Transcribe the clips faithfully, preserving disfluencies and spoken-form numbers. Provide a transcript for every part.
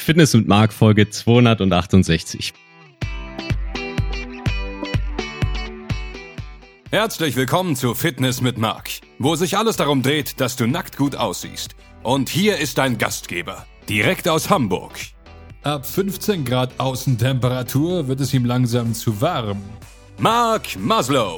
Fitness mit Marc, Folge zweihundertachtundsechzig. Herzlich willkommen zu Fitness mit Marc, wo sich alles darum dreht, dass du nackt gut aussiehst. Und hier ist dein Gastgeber, direkt aus Hamburg. Ab fünfzehn Grad Außentemperatur wird es ihm langsam zu warm. Marc Maslow.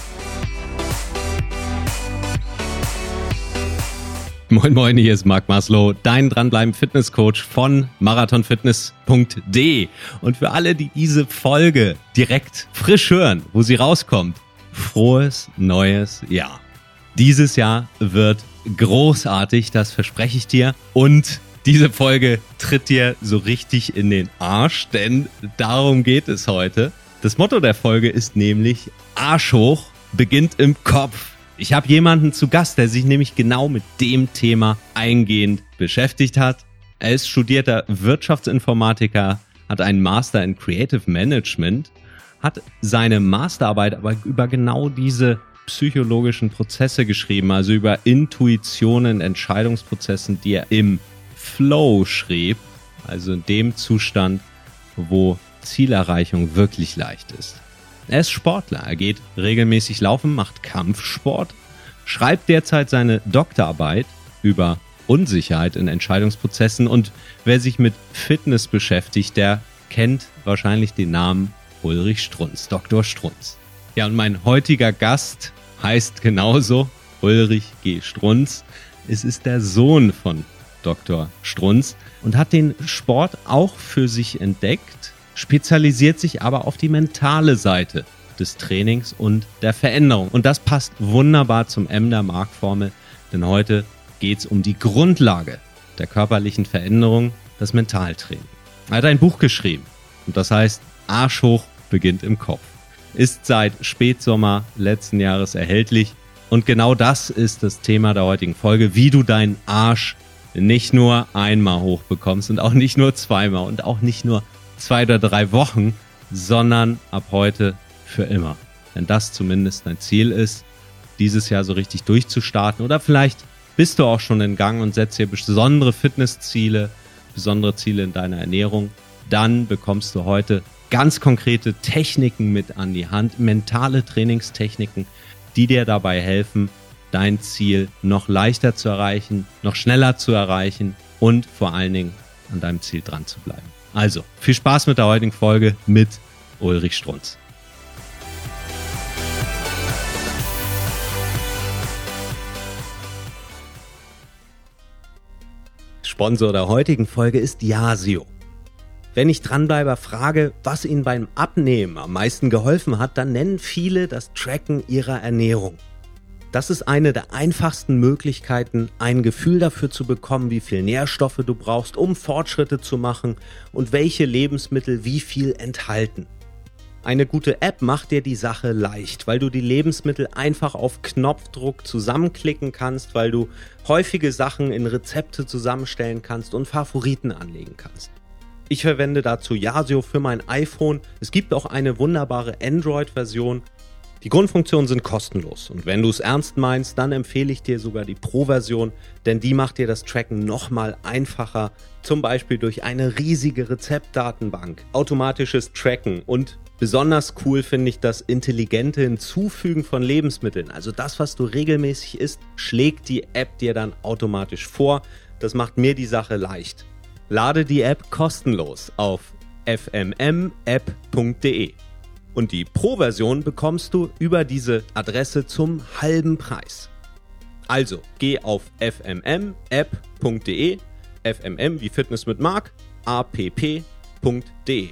Moin Moin, hier ist Marc Maslow, dein dranbleiben Fitnesscoach von marathonfitness punkt de. Und für alle, die diese Folge direkt frisch hören, wo sie rauskommt, frohes neues Jahr. Dieses Jahr wird großartig, das verspreche ich dir. Und diese Folge tritt dir so richtig in den Arsch, denn darum geht es heute. Das Motto der Folge ist nämlich Arsch hoch, beginnt im Kopf. Ich habe jemanden zu Gast, der sich nämlich genau mit dem Thema eingehend beschäftigt hat. Er ist studierter Wirtschaftsinformatiker, hat einen Master in Creative Management, hat seine Masterarbeit aber über genau diese psychologischen Prozesse geschrieben, also über Intuitionen, Entscheidungsprozessen, die er im Flow schrieb, also in dem Zustand, wo Zielerreichung wirklich leicht ist. Er ist Sportler, er geht regelmäßig laufen, macht Kampfsport, schreibt derzeit seine Doktorarbeit über Unsicherheit in Entscheidungsprozessen und wer sich mit Fitness beschäftigt, der kennt wahrscheinlich den Namen Ulrich Strunz, Doktor Strunz. Ja, und mein heutiger Gast heißt genauso Ulrich G. Strunz. Es ist der Sohn von Doktor Strunz und hat den Sport auch für sich entdeckt, spezialisiert sich aber auf die mentale Seite des Trainings und der Veränderung. Und das passt wunderbar zum M der Mark-Formel, denn heute geht es um die Grundlage der körperlichen Veränderung, das Mentaltraining. Er hat ein Buch geschrieben und das heißt Arsch hoch beginnt im Kopf. Ist seit Spätsommer letzten Jahres erhältlich und genau das ist das Thema der heutigen Folge, wie du deinen Arsch nicht nur einmal hochbekommst und auch nicht nur zweimal und auch nicht nur zwei oder drei Wochen, sondern ab heute für immer. Wenn das zumindest dein Ziel ist, dieses Jahr so richtig durchzustarten oder vielleicht bist du auch schon in Gang und setzt dir besondere Fitnessziele, besondere Ziele in deiner Ernährung, dann bekommst du heute ganz konkrete Techniken mit an die Hand, mentale Trainingstechniken, die dir dabei helfen, dein Ziel noch leichter zu erreichen, noch schneller zu erreichen und vor allen Dingen an deinem Ziel dran zu bleiben. Also, viel Spaß mit der heutigen Folge mit Ulrich Strunz. Sponsor der heutigen Folge ist Yasio. Wenn ich Dranbleiber frage, was ihnen beim Abnehmen am meisten geholfen hat, dann nennen viele das Tracken ihrer Ernährung. Das ist eine der einfachsten Möglichkeiten, ein Gefühl dafür zu bekommen, wie viel Nährstoffe du brauchst, um Fortschritte zu machen und welche Lebensmittel wie viel enthalten. Eine gute App macht dir die Sache leicht, weil du die Lebensmittel einfach auf Knopfdruck zusammenklicken kannst, weil du häufige Sachen in Rezepte zusammenstellen kannst und Favoriten anlegen kannst. Ich verwende dazu Yasio für mein iPhone. Es gibt auch eine wunderbare Android-Version. Die Grundfunktionen sind kostenlos und wenn du es ernst meinst, dann empfehle ich dir sogar die Pro-Version, denn die macht dir das Tracken nochmal einfacher, zum Beispiel durch eine riesige Rezeptdatenbank, automatisches Tracken und besonders cool finde ich das intelligente Hinzufügen von Lebensmitteln. Also das, was du regelmäßig isst, schlägt die App dir dann automatisch vor. Das macht mir die Sache leicht. Lade die App kostenlos auf f m m app punkt de. Und die Pro-Version bekommst du über diese Adresse zum halben Preis. Also geh auf f m m app punkt de, F M M wie Fitness mit Marc, app punkt de.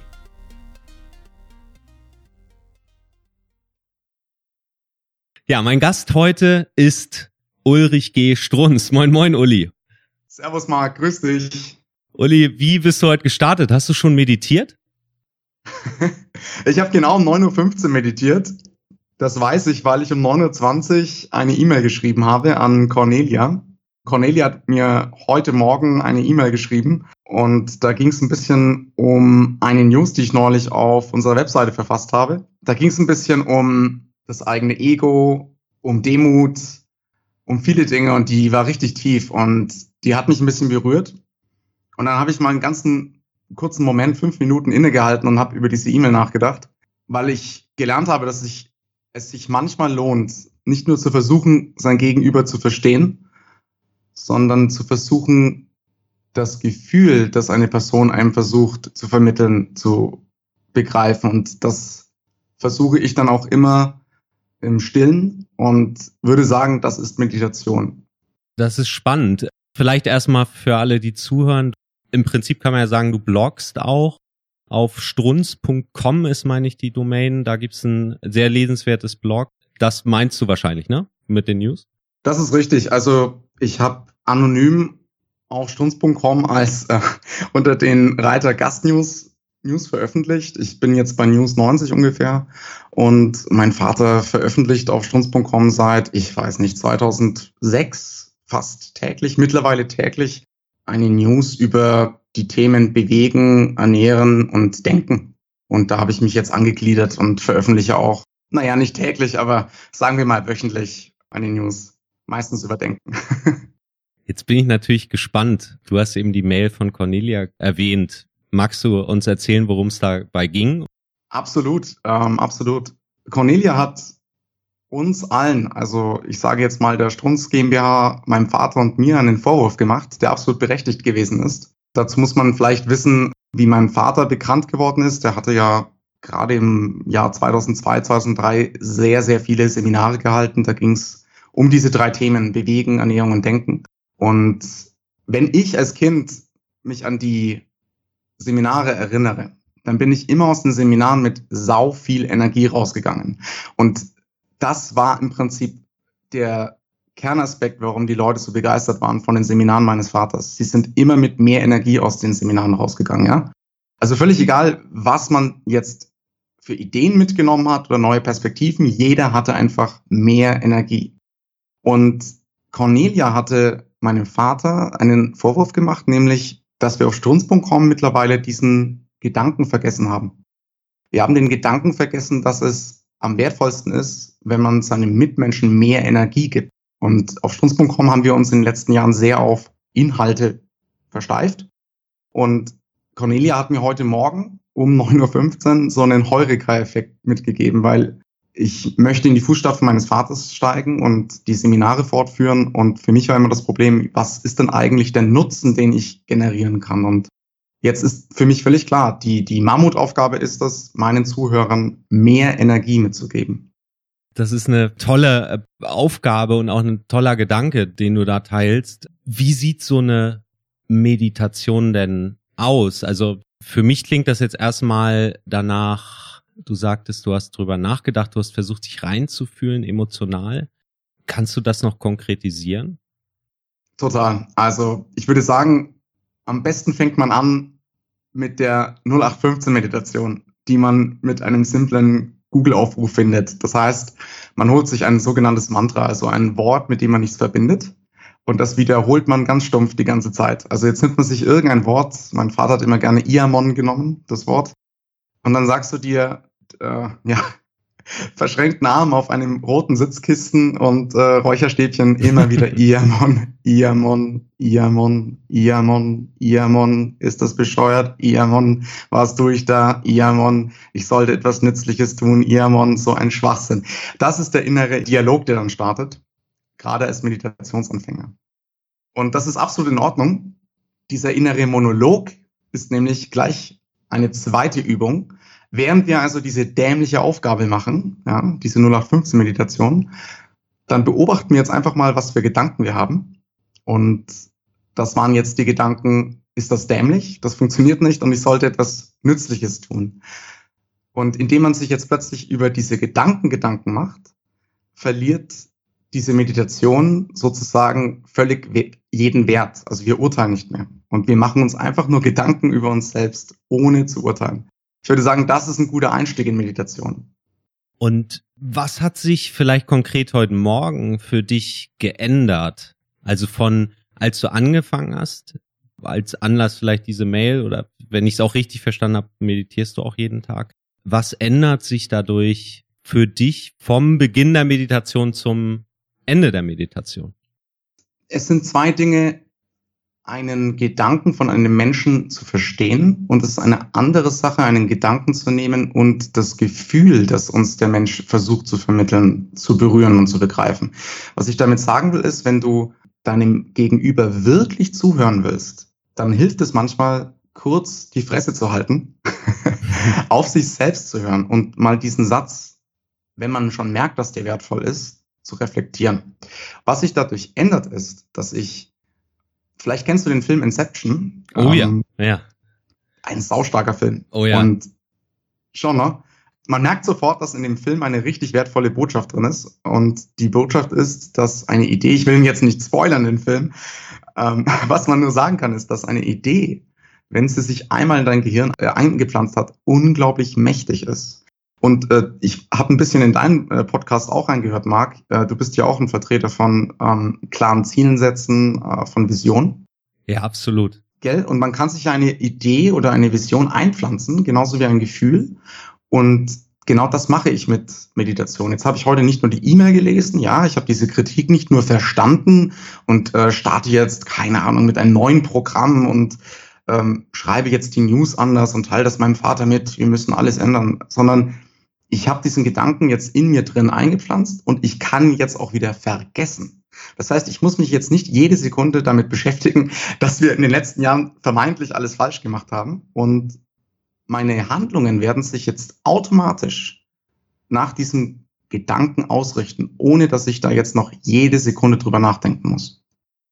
Ja, mein Gast heute ist Ulrich G. Strunz. Moin, moin, Uli. Servus, Marc, grüß dich. Uli, wie bist du heute gestartet? Hast du schon meditiert? Ich habe genau um neun Uhr fünfzehn meditiert. Das weiß ich, weil ich um neun Uhr zwanzig eine E-Mail geschrieben habe an Cornelia. Cornelia hat mir heute Morgen eine E-Mail geschrieben und da ging es ein bisschen um eine News, die ich neulich auf unserer Webseite verfasst habe. Da ging es ein bisschen um das eigene Ego, um Demut, um viele Dinge und die war richtig tief und die hat mich ein bisschen berührt. Und dann habe ich mal einen ganzen einen kurzen Moment, fünf Minuten innegehalten und habe über diese E-Mail nachgedacht, weil ich gelernt habe, dass ich, es sich manchmal lohnt, nicht nur zu versuchen, sein Gegenüber zu verstehen, sondern zu versuchen, das Gefühl, das eine Person einem versucht zu vermitteln, zu begreifen. Und das versuche ich dann auch immer im Stillen und würde sagen, das ist Meditation. Das ist spannend. Vielleicht erstmal für alle, die zuhören. Im Prinzip kann man ja sagen, du bloggst auch. Auf strunz punkt com ist, meine ich, die Domain. Da gibt's ein sehr lesenswertes Blog. Das meinst du wahrscheinlich, ne? Mit den News? Das ist richtig. Also ich habe anonym auf strunz punkt com als äh, unter den Reiter Gastnews News veröffentlicht. Ich bin jetzt bei News neunzig ungefähr und mein Vater veröffentlicht auf strunz punkt com seit, ich weiß nicht, zweitausendsechs fast täglich, mittlerweile täglich eine News über die Themen Bewegen, Ernähren und Denken. Und da habe ich mich jetzt angegliedert und veröffentliche auch, naja, nicht täglich, aber sagen wir mal wöchentlich eine News, meistens über Denken. Jetzt bin ich natürlich gespannt. Du hast eben die Mail von Cornelia erwähnt. Magst du uns erzählen, worum es dabei ging? Absolut, ähm, absolut. Cornelia hat uns allen, also ich sage jetzt mal der Strunz GmbH, meinem Vater und mir einen Vorwurf gemacht, der absolut berechtigt gewesen ist. Dazu muss man vielleicht wissen, wie mein Vater bekannt geworden ist. Der hatte ja gerade im Jahr zweitausendzwei, zweitausenddrei sehr, sehr viele Seminare gehalten. Da ging es um diese drei Themen, Bewegen, Ernährung und Denken. Und wenn ich als Kind mich an die Seminare erinnere, dann bin ich immer aus den Seminaren mit sau viel Energie rausgegangen. Und das war im Prinzip der Kernaspekt, warum die Leute so begeistert waren von den Seminaren meines Vaters. Sie sind immer mit mehr Energie aus den Seminaren rausgegangen, ja. Also völlig egal, was man jetzt für Ideen mitgenommen hat oder neue Perspektiven, jeder hatte einfach mehr Energie. Und Cornelia hatte meinem Vater einen Vorwurf gemacht, nämlich, dass wir auf strunz punkt com mittlerweile diesen Gedanken vergessen haben. Wir haben den Gedanken vergessen, dass es am wertvollsten ist, wenn man seinem Mitmenschen mehr Energie gibt. Und auf strunz punkt com haben wir uns in den letzten Jahren sehr auf Inhalte versteift. Und Cornelia hat mir heute Morgen um neun Uhr fünfzehn so einen Heureka-Effekt mitgegeben, weil ich möchte in die Fußstapfen meines Vaters steigen und die Seminare fortführen. Und für mich war immer das Problem, was ist denn eigentlich der Nutzen, den ich generieren kann? Und jetzt ist für mich völlig klar, die, die Mammutaufgabe ist es, meinen Zuhörern mehr Energie mitzugeben. Das ist eine tolle Aufgabe und auch ein toller Gedanke, den du da teilst. Wie sieht so eine Meditation denn aus? Also für mich klingt das jetzt erstmal danach, du sagtest, du hast drüber nachgedacht, du hast versucht, dich reinzufühlen, emotional. Kannst du das noch konkretisieren? Total. Also ich würde sagen, am besten fängt man an mit der null acht fünfzehn Meditation, die man mit einem simplen Google-Aufruf findet. Das heißt, man holt sich ein sogenanntes Mantra, also ein Wort, mit dem man nichts verbindet. Und das wiederholt man ganz stumpf die ganze Zeit. Also jetzt nimmt man sich irgendein Wort. Mein Vater hat immer gerne Iamon genommen, das Wort. Und dann sagst du dir, äh, ja, verschränkten Arm auf einem roten Sitzkissen und äh, Räucherstäbchen immer wieder Iamon, Iamon, Iamon, Iamon, Iamon, ist das bescheuert? Iamon, was tue ich da? Iamon, ich sollte etwas Nützliches tun, Iamon, so ein Schwachsinn. Das ist der innere Dialog, der dann startet, gerade als Meditationsanfänger. Und das ist absolut in Ordnung. Dieser innere Monolog ist nämlich gleich eine zweite Übung. Während wir also diese dämliche Aufgabe machen, ja, diese null acht fünfzehn Meditation, dann beobachten wir jetzt einfach mal, was für Gedanken wir haben. Und das waren jetzt die Gedanken, ist das dämlich? Das funktioniert nicht und ich sollte etwas Nützliches tun. Und indem man sich jetzt plötzlich über diese Gedanken Gedanken macht, verliert diese Meditation sozusagen völlig jeden Wert. Also wir urteilen nicht mehr. Und wir machen uns einfach nur Gedanken über uns selbst, ohne zu urteilen. Ich würde sagen, das ist ein guter Einstieg in Meditation. Und was hat sich vielleicht konkret heute Morgen für dich geändert? Also von, als du angefangen hast, als Anlass vielleicht diese Mail oder wenn ich es auch richtig verstanden habe, meditierst du auch jeden Tag. Was ändert sich dadurch für dich vom Beginn der Meditation zum Ende der Meditation? Es sind zwei Dinge, einen Gedanken von einem Menschen zu verstehen und es ist eine andere Sache, einen Gedanken zu nehmen und das Gefühl, das uns der Mensch versucht zu vermitteln, zu berühren und zu begreifen. Was ich damit sagen will, ist, wenn du deinem Gegenüber wirklich zuhören willst, dann hilft es manchmal, kurz die Fresse zu halten, auf sich selbst zu hören und mal diesen Satz, wenn man schon merkt, dass der wertvoll ist, zu reflektieren. Was sich dadurch ändert, ist, dass ich Vielleicht kennst du den Film Inception. Oh ähm, ja, ja. Ein saustarker Film. Oh ja. Und schon, ne? Man merkt sofort, dass in dem Film eine richtig wertvolle Botschaft drin ist. Und die Botschaft ist, dass eine Idee, ich will ihn jetzt nicht spoilern, den Film, ähm, was man nur sagen kann, ist, dass eine Idee, wenn sie sich einmal in dein Gehirn äh, eingepflanzt hat, unglaublich mächtig ist. Und äh, ich habe ein bisschen in deinen äh, Podcast auch reingehört, Marc. Äh, du bist ja auch ein Vertreter von ähm, klaren Zielen setzen, äh, von Vision. Ja, absolut. Gell? Und man kann sich eine Idee oder eine Vision einpflanzen, genauso wie ein Gefühl. Und genau das mache ich mit Meditation. Jetzt habe ich heute nicht nur die E-Mail gelesen, ja, ich habe diese Kritik nicht nur verstanden und äh, starte jetzt, keine Ahnung, mit einem neuen Programm und ähm, schreibe jetzt die News anders und teile das meinem Vater mit, wir müssen alles ändern, sondern ich habe diesen Gedanken jetzt in mir drin eingepflanzt und ich kann jetzt auch wieder vergessen. Das heißt, ich muss mich jetzt nicht jede Sekunde damit beschäftigen, dass wir in den letzten Jahren vermeintlich alles falsch gemacht haben. Und meine Handlungen werden sich jetzt automatisch nach diesem Gedanken ausrichten, ohne dass ich da jetzt noch jede Sekunde drüber nachdenken muss.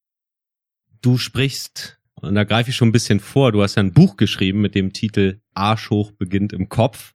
Du sprichst, und da greife ich schon ein bisschen vor, du hast ja ein Buch geschrieben mit dem Titel Arsch hoch beginnt im Kopf.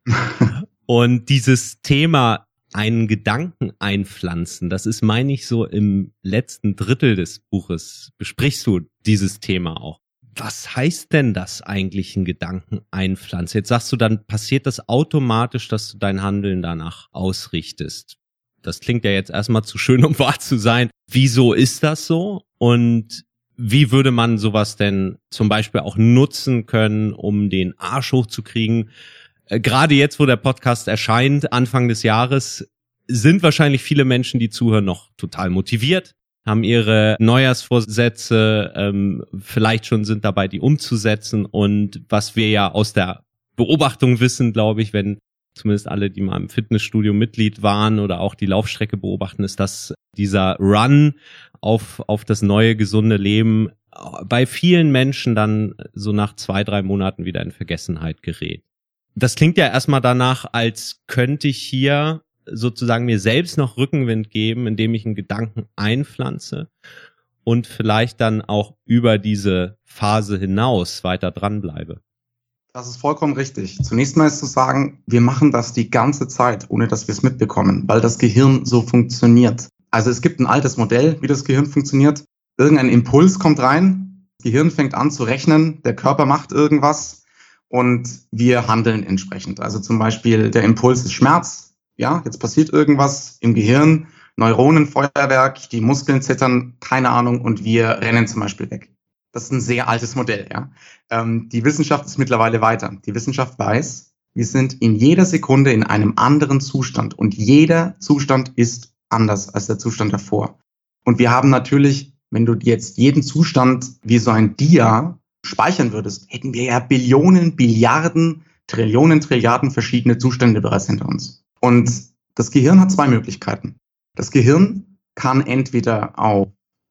Und dieses Thema, einen Gedanken einpflanzen, das ist, meine ich, so im letzten Drittel des Buches besprichst du dieses Thema auch. Was heißt denn das eigentlich, einen Gedanken einpflanzen? Jetzt sagst du, dann passiert das automatisch, dass du dein Handeln danach ausrichtest. Das klingt ja jetzt erstmal zu schön, um wahr zu sein. Wieso ist das so? Und wie würde man sowas denn zum Beispiel auch nutzen können, um den Arsch hochzukriegen? Gerade jetzt, wo der Podcast erscheint, Anfang des Jahres, sind wahrscheinlich viele Menschen, die zuhören, noch total motiviert, haben ihre Neujahrsvorsätze, ähm, vielleicht schon sind dabei, die umzusetzen. Und was wir ja aus der Beobachtung wissen, glaube ich, wenn zumindest alle, die mal im Fitnessstudio Mitglied waren oder auch die Laufstrecke beobachten, ist, dass dieser Run auf, auf das neue, gesunde Leben bei vielen Menschen dann so nach zwei, drei Monaten wieder in Vergessenheit gerät. Das klingt ja erstmal danach, als könnte ich hier sozusagen mir selbst noch Rückenwind geben, indem ich einen Gedanken einpflanze und vielleicht dann auch über diese Phase hinaus weiter dranbleibe. Das ist vollkommen richtig. Zunächst mal ist zu sagen, wir machen das die ganze Zeit, ohne dass wir es mitbekommen, weil das Gehirn so funktioniert. Also es gibt ein altes Modell, wie das Gehirn funktioniert. Irgendein Impuls kommt rein, das Gehirn fängt an zu rechnen, der Körper macht irgendwas. Und wir handeln entsprechend. Also zum Beispiel der Impuls ist Schmerz. Ja, jetzt passiert irgendwas im Gehirn, Neuronenfeuerwerk, die Muskeln zittern, keine Ahnung, und wir rennen zum Beispiel weg. Das ist ein sehr altes Modell. Ja, ähm, die Wissenschaft ist mittlerweile weiter. Die Wissenschaft weiß, wir sind in jeder Sekunde in einem anderen Zustand und jeder Zustand ist anders als der Zustand davor. Und wir haben natürlich, wenn du jetzt jeden Zustand wie so ein Dia speichern würdest, hätten wir ja Billionen, Billiarden, Trillionen, Trilliarden verschiedene Zustände bereits hinter uns. Und das Gehirn hat zwei Möglichkeiten. Das Gehirn kann entweder auf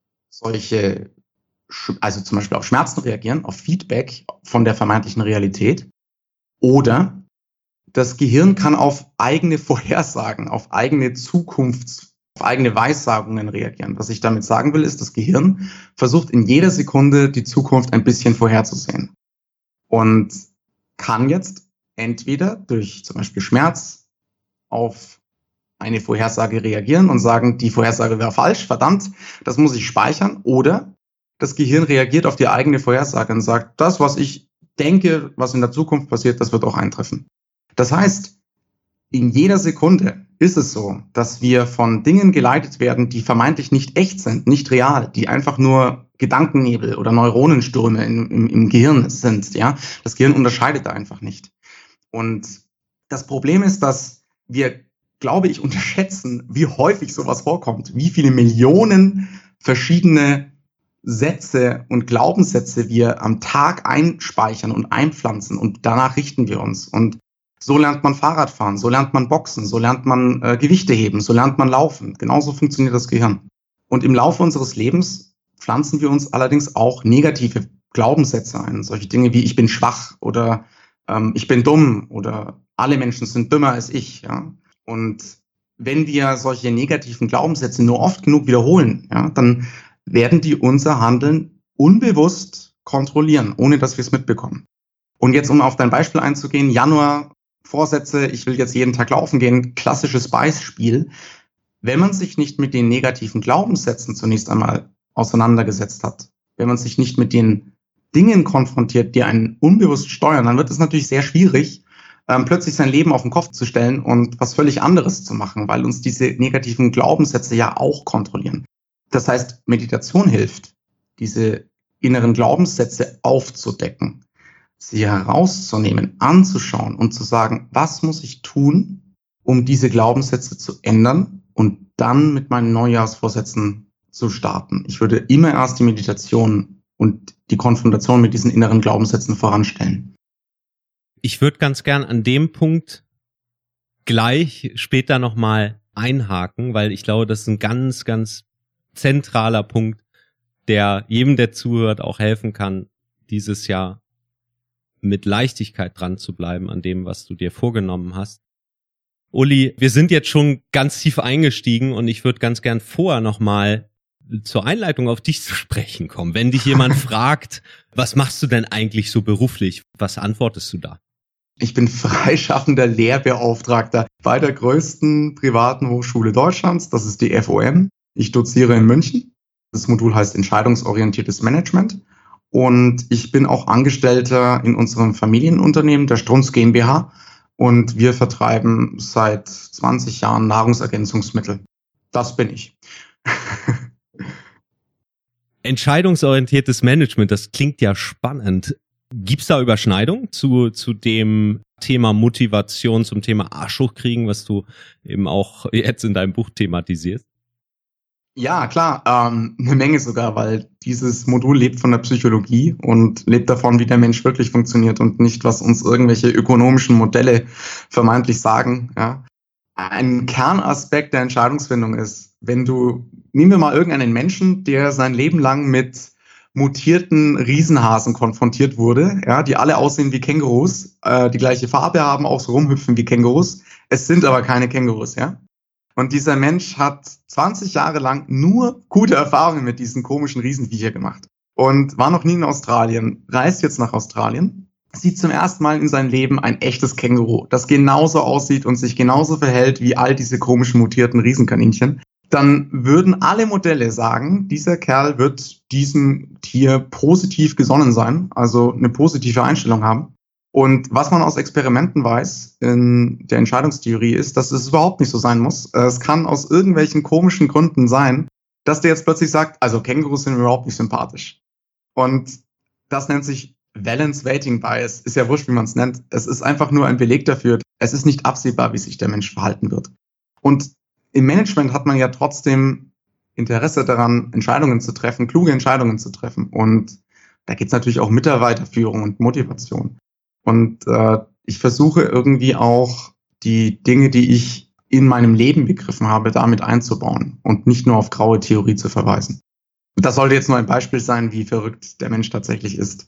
solche, also zum Beispiel auf Schmerzen reagieren, auf Feedback von der vermeintlichen Realität, oder das Gehirn kann auf eigene Vorhersagen, auf eigene Zukunfts auf eigene Weissagungen reagieren. Was ich damit sagen will, ist, das Gehirn versucht in jeder Sekunde die Zukunft ein bisschen vorherzusehen und kann jetzt entweder durch zum Beispiel Schmerz auf eine Vorhersage reagieren und sagen, die Vorhersage wäre falsch, verdammt, das muss ich speichern, oder das Gehirn reagiert auf die eigene Vorhersage und sagt, das, was ich denke, was in der Zukunft passiert, das wird auch eintreffen. Das heißt, in jeder Sekunde ist es so, dass wir von Dingen geleitet werden, die vermeintlich nicht echt sind, nicht real, die einfach nur Gedankennebel oder Neuronenstürme im, im, im Gehirn sind. Ja, das Gehirn unterscheidet da einfach nicht. Und das Problem ist, dass wir, glaube ich, unterschätzen, wie häufig sowas vorkommt, wie viele Millionen verschiedene Sätze und Glaubenssätze wir am Tag einspeichern und einpflanzen und danach richten wir uns. Und so lernt man Fahrradfahren, so lernt man Boxen, so lernt man äh, Gewichte heben, so lernt man Laufen. Genauso funktioniert das Gehirn. Und im Laufe unseres Lebens pflanzen wir uns allerdings auch negative Glaubenssätze ein. Solche Dinge wie ich bin schwach oder ähm, ich bin dumm oder alle Menschen sind dümmer als ich. Ja? Und wenn wir solche negativen Glaubenssätze nur oft genug wiederholen, ja, dann werden die unser Handeln unbewusst kontrollieren, ohne dass wir es mitbekommen. Und jetzt, um auf dein Beispiel einzugehen, Januar, Vorsätze, ich will jetzt jeden Tag laufen gehen, klassisches Beispiel. Wenn man sich nicht mit den negativen Glaubenssätzen zunächst einmal auseinandergesetzt hat, wenn man sich nicht mit den Dingen konfrontiert, die einen unbewusst steuern, dann wird es natürlich sehr schwierig, ähm, plötzlich sein Leben auf den Kopf zu stellen und was völlig anderes zu machen, weil uns diese negativen Glaubenssätze ja auch kontrollieren. Das heißt, Meditation hilft, diese inneren Glaubenssätze aufzudecken, sie herauszunehmen, anzuschauen und zu sagen, was muss ich tun, um diese Glaubenssätze zu ändern und dann mit meinen Neujahrsvorsätzen zu starten. Ich würde immer erst die Meditation und die Konfrontation mit diesen inneren Glaubenssätzen voranstellen. Ich würde ganz gern an dem Punkt gleich später nochmal einhaken, weil ich glaube, das ist ein ganz, ganz zentraler Punkt, der jedem, der zuhört, auch helfen kann, dieses Jahr mit Leichtigkeit dran zu bleiben an dem, was du dir vorgenommen hast. Uli, wir sind jetzt schon ganz tief eingestiegen und ich würde ganz gern vorher nochmal zur Einleitung auf dich zu sprechen kommen. Wenn dich jemand fragt, was machst du denn eigentlich so beruflich? Was antwortest du da? Ich bin freischaffender Lehrbeauftragter bei der größten privaten Hochschule Deutschlands. Das ist die F O M. Ich doziere in München. Das Modul heißt Entscheidungsorientiertes Management. Und ich bin auch Angestellter in unserem Familienunternehmen, der Strunz GmbH. Und wir vertreiben seit zwanzig Jahren Nahrungsergänzungsmittel. Das bin ich. Entscheidungsorientiertes Management, das klingt ja spannend. Gibt's da Überschneidung zu, zu dem Thema Motivation, zum Thema Arsch hochkriegen, was du eben auch jetzt in deinem Buch thematisierst? Ja, klar, ähm, eine Menge sogar, weil dieses Modul lebt von der Psychologie und lebt davon, wie der Mensch wirklich funktioniert und nicht, was uns irgendwelche ökonomischen Modelle vermeintlich sagen. Ja. Ein Kernaspekt der Entscheidungsfindung ist, wenn du, nehmen wir mal irgendeinen Menschen, der sein Leben lang mit mutierten Riesenhasen konfrontiert wurde, ja, die alle aussehen wie Kängurus, äh, die gleiche Farbe haben, auch so rumhüpfen wie Kängurus. Es sind aber keine Kängurus, ja. Und dieser Mensch hat zwanzig Jahre lang nur gute Erfahrungen mit diesen komischen Riesenviecher gemacht. Und war noch nie in Australien, reist jetzt nach Australien, sieht zum ersten Mal in seinem Leben ein echtes Känguru, das genauso aussieht und sich genauso verhält wie all diese komischen mutierten Riesenkaninchen. Dann würden alle Modelle sagen, dieser Kerl wird diesem Tier positiv gesonnen sein, also eine positive Einstellung haben. Und was man aus Experimenten weiß in der Entscheidungstheorie ist, dass es überhaupt nicht so sein muss. Es kann aus irgendwelchen komischen Gründen sein, dass der jetzt plötzlich sagt, also Kängurus sind mir überhaupt nicht sympathisch. Und das nennt sich Valence Weighting Bias. Ist ja wurscht, wie man es nennt. Es ist einfach nur ein Beleg dafür. Es ist nicht absehbar, wie sich der Mensch verhalten wird. Und im Management hat man ja trotzdem Interesse daran, Entscheidungen zu treffen, kluge Entscheidungen zu treffen. Und da geht es natürlich auch Mitarbeiterführung und Motivation. Und äh, ich versuche irgendwie auch die Dinge, die ich in meinem Leben begriffen habe, damit einzubauen und nicht nur auf graue Theorie zu verweisen. Und das sollte jetzt nur ein Beispiel sein, wie verrückt der Mensch tatsächlich ist.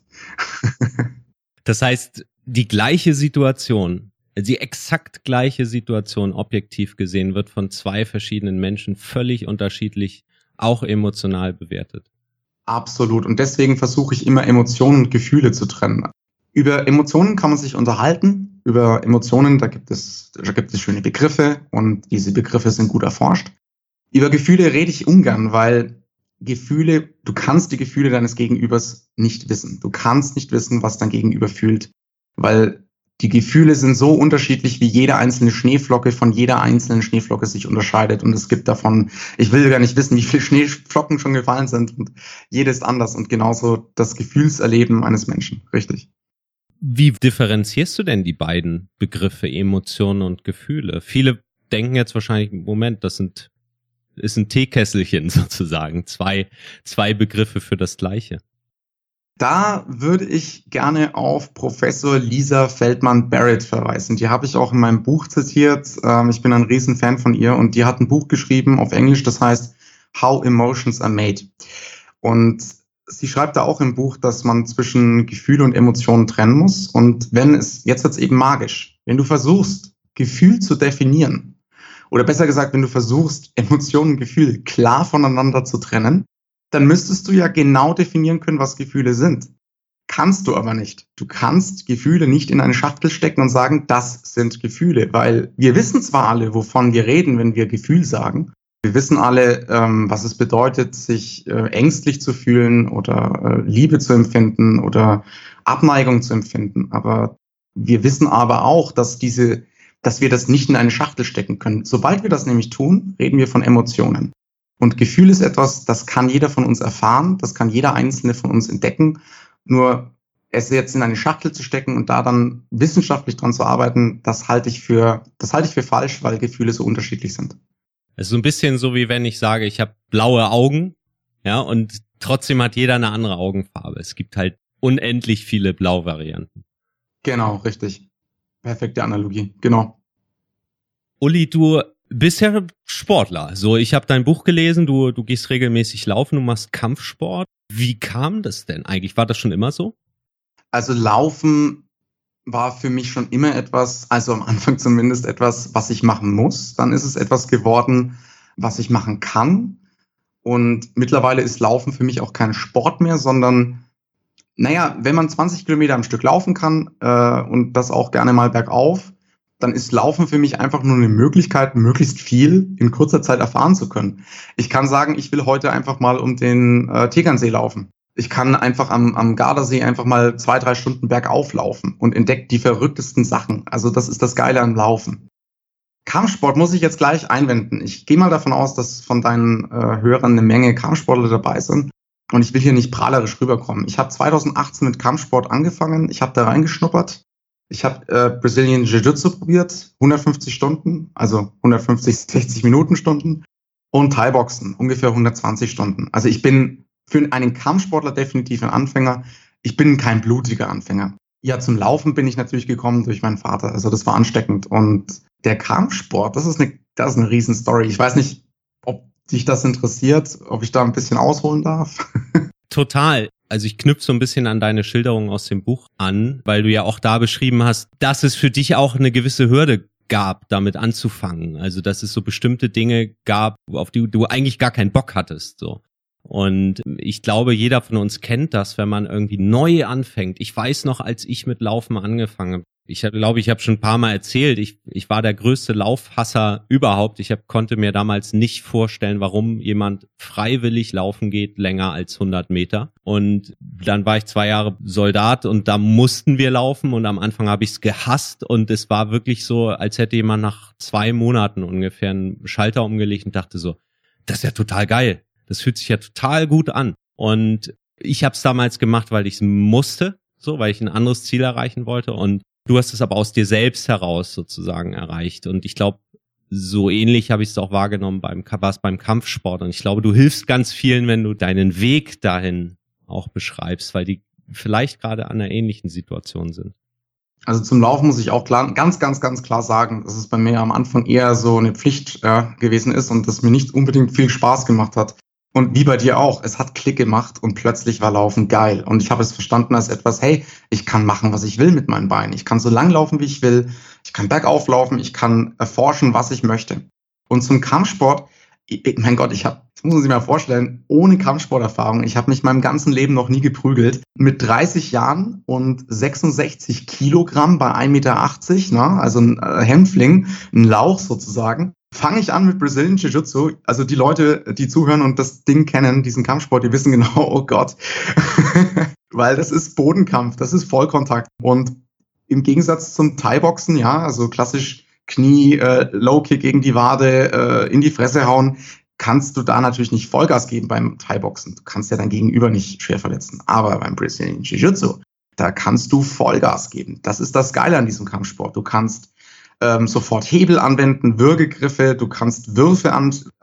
Das heißt, die gleiche Situation, die exakt gleiche Situation objektiv gesehen, wird von zwei verschiedenen Menschen völlig unterschiedlich, auch emotional bewertet. Absolut. Und deswegen versuche ich immer Emotionen und Gefühle zu trennen. Über Emotionen kann man sich unterhalten. Über Emotionen, da gibt es, da gibt es schöne Begriffe und diese Begriffe sind gut erforscht. Über Gefühle rede ich ungern, weil Gefühle, du kannst die Gefühle deines Gegenübers nicht wissen. Du kannst nicht wissen, was dein Gegenüber fühlt, weil die Gefühle sind so unterschiedlich, wie jede einzelne Schneeflocke von jeder einzelnen Schneeflocke sich unterscheidet. Und es gibt davon, ich will gar nicht wissen, wie viele Schneeflocken schon gefallen sind. Und jede ist anders und genauso das Gefühlserleben eines Menschen. Richtig. Wie differenzierst du denn die beiden Begriffe Emotionen und Gefühle? Viele denken jetzt wahrscheinlich, Moment, das sind ist ein Teekesselchen sozusagen. Zwei, zwei Begriffe für das Gleiche. Da würde ich gerne auf Professor Lisa Feldman-Barrett verweisen. Die habe ich auch in meinem Buch zitiert. Ähm, ich bin ein Riesenfan von ihr und die hat ein Buch geschrieben auf Englisch, das heißt How Emotions Are Made. Und sie schreibt da auch im Buch, dass man zwischen Gefühl und Emotionen trennen muss. Und wenn es, jetzt wird's eben magisch, wenn du versuchst, Gefühl zu definieren, oder besser gesagt, wenn du versuchst, Emotionen und Gefühle klar voneinander zu trennen, dann müsstest du ja genau definieren können, was Gefühle sind. Kannst du aber nicht. Du kannst Gefühle nicht in eine Schachtel stecken und sagen, das sind Gefühle, weil wir wissen zwar alle, wovon wir reden, wenn wir Gefühl sagen. Wir wissen alle, ähm, was es bedeutet, sich äh, ängstlich zu fühlen oder äh, Liebe zu empfinden oder Abneigung zu empfinden. Aber wir wissen aber auch, dass diese, dass wir das nicht in eine Schachtel stecken können. Sobald wir das nämlich tun, reden wir von Emotionen. Und Gefühl ist etwas, das kann jeder von uns erfahren, das kann jeder Einzelne von uns entdecken. Nur es jetzt in eine Schachtel zu stecken und da dann wissenschaftlich dran zu arbeiten, das halte ich für, das halte ich für falsch, weil Gefühle so unterschiedlich sind. Es ist so ein bisschen so, wie wenn ich sage, ich habe blaue Augen, ja, und trotzdem hat jeder eine andere Augenfarbe. Es gibt halt unendlich viele Blau-Varianten. Genau, richtig. Perfekte Analogie, genau. Uli, du bist ja Sportler. So, ich habe dein Buch gelesen, du du gehst regelmäßig laufen, du machst Kampfsport. Wie kam das denn eigentlich? War das schon immer so? Also Laufen war für mich schon immer etwas, also am Anfang zumindest etwas, was ich machen muss. Dann ist es etwas geworden, was ich machen kann. Und mittlerweile ist Laufen für mich auch kein Sport mehr, sondern, naja, wenn man zwanzig Kilometer am Stück laufen kann äh, und das auch gerne mal bergauf, dann ist Laufen für mich einfach nur eine Möglichkeit, möglichst viel in kurzer Zeit erfahren zu können. Ich kann sagen, ich will heute einfach mal um den äh, Tegernsee laufen. Ich kann einfach am, am Gardasee einfach mal zwei, drei Stunden bergauf laufen und entdecke die verrücktesten Sachen. Also das ist das Geile am Laufen. Kampfsport muss ich jetzt gleich einwenden. Ich gehe mal davon aus, dass von deinen äh, Hörern eine Menge Kampfsportler dabei sind. Und ich will hier nicht prahlerisch rüberkommen. Ich habe zwanzig achtzehn mit Kampfsport angefangen. Ich habe da reingeschnuppert. Ich habe äh, Brazilian Jiu-Jitsu probiert, hundertfünfzig Stunden, also hundertfünfzig, sechzig Minuten Stunden. Und Thai-Boxen, ungefähr hundertzwanzig Stunden. Also ich bin für einen Kampfsportler definitiv ein Anfänger. Ich bin kein blutiger Anfänger. Ja, zum Laufen bin ich natürlich gekommen durch meinen Vater. Also das war ansteckend. Und der Kampfsport, das ist eine, das ist eine Riesenstory. Ich weiß nicht, ob dich das interessiert, ob ich da ein bisschen ausholen darf. Total. Also ich knüpfe so ein bisschen an deine Schilderung aus dem Buch an, weil du ja auch da beschrieben hast, dass es für dich auch eine gewisse Hürde gab, damit anzufangen. Also dass es so bestimmte Dinge gab, auf die du eigentlich gar keinen Bock hattest. So. Und ich glaube, jeder von uns kennt das, wenn man irgendwie neu anfängt. Ich weiß noch, als ich mit Laufen angefangen habe, ich glaube, ich habe schon ein paar Mal erzählt, ich ich war der größte Laufhasser überhaupt. Ich hab, konnte mir damals nicht vorstellen, warum jemand freiwillig laufen geht, länger als hundert Meter. Und dann war ich zwei Jahre Soldat und da mussten wir laufen und am Anfang habe ich es gehasst und es war wirklich so, als hätte jemand nach zwei Monaten ungefähr einen Schalter umgelegt und dachte so, das ist ja total geil. Das fühlt sich ja total gut an. Und ich habe es damals gemacht, weil ich es musste, so, weil ich ein anderes Ziel erreichen wollte. Und du hast es aber aus dir selbst heraus sozusagen erreicht. Und ich glaube, so ähnlich habe ich es auch wahrgenommen beim, was beim Kampfsport. Und ich glaube, du hilfst ganz vielen, wenn du deinen Weg dahin auch beschreibst, weil die vielleicht gerade an einer ähnlichen Situation sind. Also zum Laufen muss ich auch klar, ganz, ganz, ganz klar sagen, dass es bei mir am Anfang eher so eine Pflicht äh, gewesen ist und das mir nicht unbedingt viel Spaß gemacht hat. Und wie bei dir auch, es hat Klick gemacht und plötzlich war Laufen geil. Und ich habe es verstanden als etwas, hey, ich kann machen, was ich will mit meinen Beinen. Ich kann so lang laufen, wie ich will. Ich kann bergauf laufen. Ich kann erforschen, was ich möchte. Und zum Kampfsport, ich, mein Gott, ich habe, das muss man sich mal vorstellen, ohne Kampfsporterfahrung, ich habe mich meinem ganzen Leben noch nie geprügelt. Mit dreißig Jahren und sechsundsechzig Kilogramm bei ein Meter achtzig, ne, also ein Hämpfling, ein Lauch sozusagen. Fange ich an mit Brazilian Jiu-Jitsu. Also die Leute, die zuhören und das Ding kennen, diesen Kampfsport, die wissen genau, oh Gott. Weil das ist Bodenkampf, das ist Vollkontakt. Und im Gegensatz zum Thai-Boxen, ja, also klassisch Knie, äh, Low-Kick gegen die Wade, äh, in die Fresse hauen, kannst du da natürlich nicht Vollgas geben beim Thai-Boxen. Du kannst ja dein Gegenüber nicht schwer verletzen. Aber beim Brazilian Jiu-Jitsu, da kannst du Vollgas geben. Das ist das Geile an diesem Kampfsport. Du kannst Ähm, sofort Hebel anwenden, Würgegriffe, du kannst Würfe an,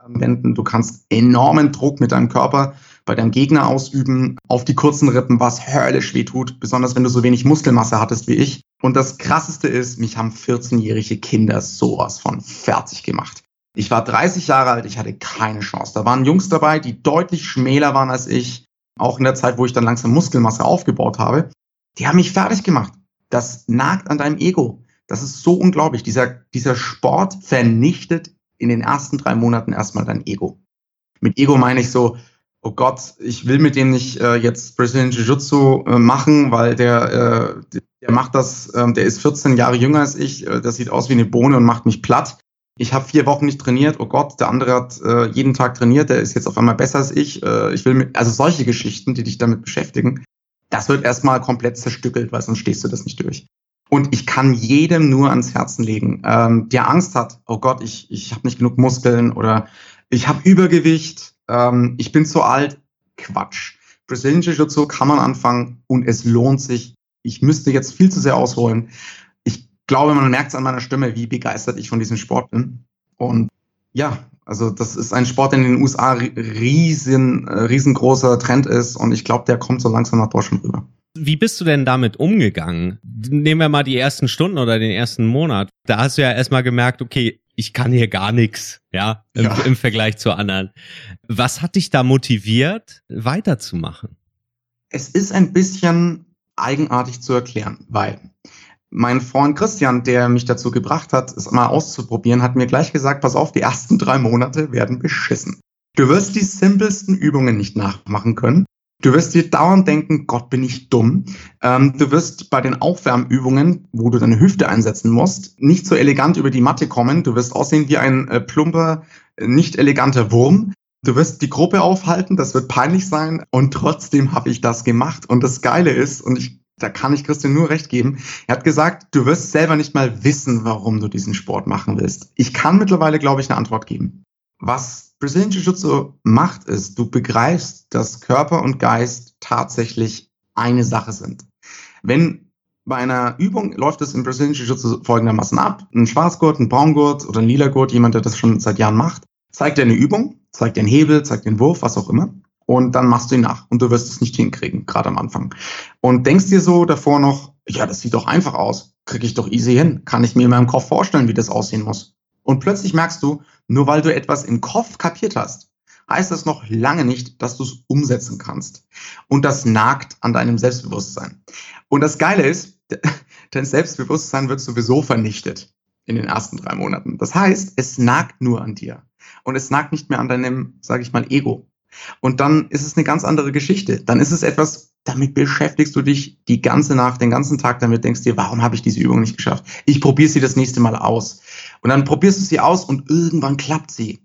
anwenden. Du kannst enormen Druck mit deinem Körper bei deinem Gegner ausüben, auf die kurzen Rippen, was höllisch weh tut, besonders wenn du so wenig Muskelmasse hattest wie ich. Und das Krasseste ist, mich haben vierzehnjährige Kinder sowas von fertig gemacht. Ich war dreißig Jahre alt, ich hatte keine Chance. Da waren Jungs dabei, die deutlich schmäler waren als ich, auch in der Zeit, wo ich dann langsam Muskelmasse aufgebaut habe. Die haben mich fertig gemacht. Das nagt an deinem Ego. Das ist so unglaublich. Dieser, dieser Sport vernichtet in den ersten drei Monaten erstmal dein Ego. Mit Ego meine ich so, oh Gott, ich will mit dem nicht äh, jetzt Brazilian Jiu-Jitsu äh, machen, weil der, äh, der macht das, äh, der ist vierzehn Jahre jünger als ich, äh, das sieht aus wie eine Bohne und macht mich platt. Ich habe vier Wochen nicht trainiert, oh Gott, der andere hat äh, jeden Tag trainiert, der ist jetzt auf einmal besser als ich. Äh, ich will mit, also solche Geschichten, die dich damit beschäftigen, das wird erstmal komplett zerstückelt, weil sonst stehst du das nicht durch. Und ich kann jedem nur ans Herzen legen, ähm, der Angst hat, oh Gott, ich, ich habe nicht genug Muskeln oder ich habe Übergewicht, ähm, ich bin zu alt. Quatsch. Brazilian Jiu-Jitsu kann man anfangen und es lohnt sich. Ich müsste jetzt viel zu sehr ausholen. Ich glaube, man merkt es an meiner Stimme, wie begeistert ich von diesem Sport bin. Und ja, also das ist ein Sport, der in den U S A riesen, riesengroßer Trend ist und ich glaube, der kommt so langsam nach Deutschland rüber. Wie bist du denn damit umgegangen? Nehmen wir mal die ersten Stunden oder den ersten Monat. Da hast du ja erstmal gemerkt, okay, ich kann hier gar nichts, ja, im, ja. im Vergleich zu anderen. Was hat dich da motiviert, weiterzumachen? Es ist ein bisschen eigenartig zu erklären, weil mein Freund Christian, der mich dazu gebracht hat, es mal auszuprobieren, hat mir gleich gesagt, pass auf, die ersten drei Monate werden beschissen. Du wirst die simpelsten Übungen nicht nachmachen können. Du wirst dir dauernd denken, Gott, bin ich dumm. Ähm, du wirst bei den Aufwärmübungen, wo du deine Hüfte einsetzen musst, nicht so elegant über die Matte kommen. Du wirst aussehen wie ein äh, plumper, nicht eleganter Wurm. Du wirst die Gruppe aufhalten, das wird peinlich sein. Und trotzdem habe ich das gemacht. Und das Geile ist, und ich, da kann ich Christian nur recht geben, er hat gesagt, du wirst selber nicht mal wissen, warum du diesen Sport machen willst. Ich kann mittlerweile, glaube ich, eine Antwort geben. Was Brazilian Jiu-Jitsu macht, ist, du begreifst, dass Körper und Geist tatsächlich eine Sache sind. Wenn bei einer Übung läuft es im Brazilian Jiu-Jitsu folgendermaßen ab, ein Schwarzgurt, ein Braungurt oder ein Lilagurt, jemand, der das schon seit Jahren macht, zeigt dir eine Übung, zeigt dir einen Hebel, zeigt dir einen Wurf, was auch immer, und dann machst du ihn nach und du wirst es nicht hinkriegen, gerade am Anfang. Und denkst dir so davor noch, ja, das sieht doch einfach aus, kriege ich doch easy hin, kann ich mir in meinem Kopf vorstellen, wie das aussehen muss. Und plötzlich merkst du, nur weil du etwas im Kopf kapiert hast, heißt das noch lange nicht, dass du es umsetzen kannst. Und das nagt an deinem Selbstbewusstsein. Und das Geile ist, dein Selbstbewusstsein wird sowieso vernichtet in den ersten drei Monaten. Das heißt, es nagt nur an dir. Und es nagt nicht mehr an deinem, sage ich mal, Ego. Und dann ist es eine ganz andere Geschichte. Dann ist es etwas, damit beschäftigst du dich die ganze Nacht, den ganzen Tag damit, denkst dir, warum habe ich diese Übung nicht geschafft? Ich probiere sie das nächste Mal aus. Und dann probierst du sie aus und irgendwann klappt sie.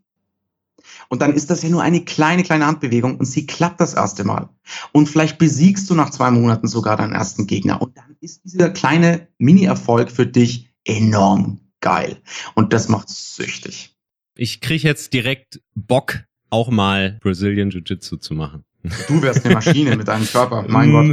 Und dann ist das ja nur eine kleine, kleine Handbewegung und sie klappt das erste Mal. Und vielleicht besiegst du nach zwei Monaten sogar deinen ersten Gegner. Und dann ist dieser kleine Mini-Erfolg für dich enorm geil. Und das macht süchtig. Ich kriege jetzt direkt Bock, auch mal Brazilian Jiu-Jitsu zu machen. Du wärst eine Maschine mit deinem Körper, mein Gott.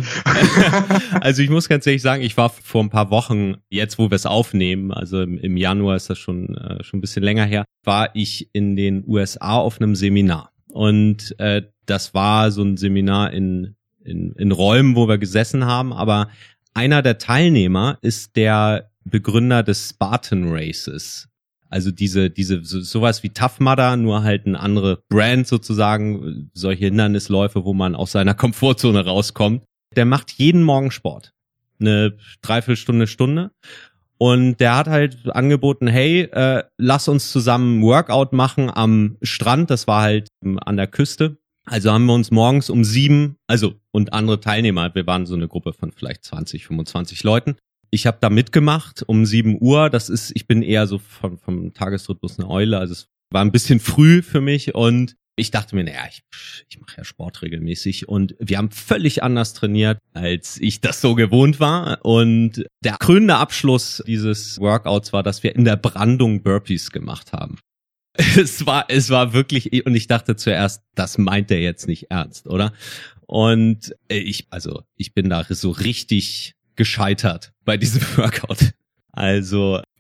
Also ich muss ganz ehrlich sagen, ich war vor ein paar Wochen, jetzt wo wir es aufnehmen, also im, im Januar ist das schon äh, schon ein bisschen länger her, war ich in den U S A auf einem Seminar. Und äh, das war so ein Seminar in, in, in Räumen, wo wir gesessen haben, aber einer der Teilnehmer ist der Begründer des Spartan Races. Also diese, diese, so, sowas wie Tough Mudder, nur halt eine andere Brand sozusagen, solche Hindernisläufe, wo man aus seiner Komfortzone rauskommt. Der macht jeden Morgen Sport. Eine Dreiviertelstunde, Stunde. Und der hat halt angeboten, hey, äh, lass uns zusammen Workout machen am Strand. Das war halt an der Küste. Also haben wir uns morgens um sieben, also und andere Teilnehmer, wir waren so eine Gruppe von vielleicht zwanzig, fünfundzwanzig Leuten. Ich habe da mitgemacht um sieben Uhr. Das ist, ich bin eher so vom, vom Tagesrhythmus eine Eule. Also es war ein bisschen früh für mich und ich dachte mir, naja, ich, ich mache ja Sport regelmäßig und wir haben völlig anders trainiert, als ich das so gewohnt war. Und der krönende Abschluss dieses Workouts war, dass wir in der Brandung Burpees gemacht haben. Es war, es war wirklich, und ich dachte zuerst, das meint er jetzt nicht ernst, oder? Und ich, also ich bin da so richtig gescheitert bei diesem Workout. Also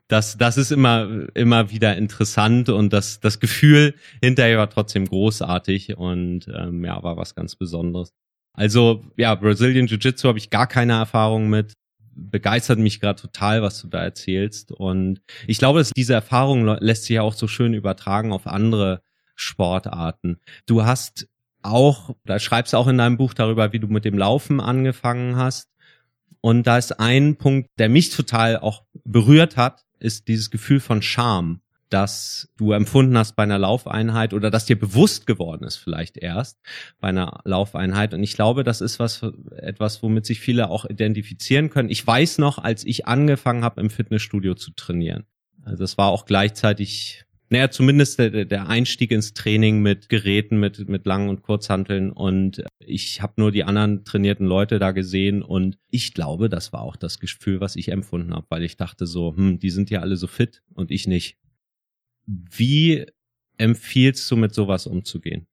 das, das ist immer, immer wieder interessant und das, das Gefühl hinterher war trotzdem großartig und ähm, ja, war was ganz Besonderes. Also ja, Brazilian Jiu-Jitsu habe ich gar keine Erfahrung mit. Begeistert mich gerade total, was du da erzählst. Und ich glaube, dass diese Erfahrung lässt sich ja auch so schön übertragen auf andere Sportarten. Du hast auch, da schreibst du auch in deinem Buch darüber, wie du mit dem Laufen angefangen hast. Und da ist ein Punkt, der mich total auch berührt hat, ist dieses Gefühl von Scham, das du empfunden hast bei einer Laufeinheit oder das dir bewusst geworden ist vielleicht erst bei einer Laufeinheit. Und ich glaube, das ist was etwas, womit sich viele auch identifizieren können. Ich weiß noch, als ich angefangen habe, im Fitnessstudio zu trainieren. Also das war auch gleichzeitig, naja, zumindest der, der Einstieg ins Training mit Geräten, mit mit Lang- und Kurzhanteln. Und ich habe nur die anderen trainierten Leute da gesehen. Und ich glaube, das war auch das Gefühl, was ich empfunden habe, weil ich dachte so, hm, die sind ja alle so fit und ich nicht. Wie empfiehlst du, mit sowas umzugehen?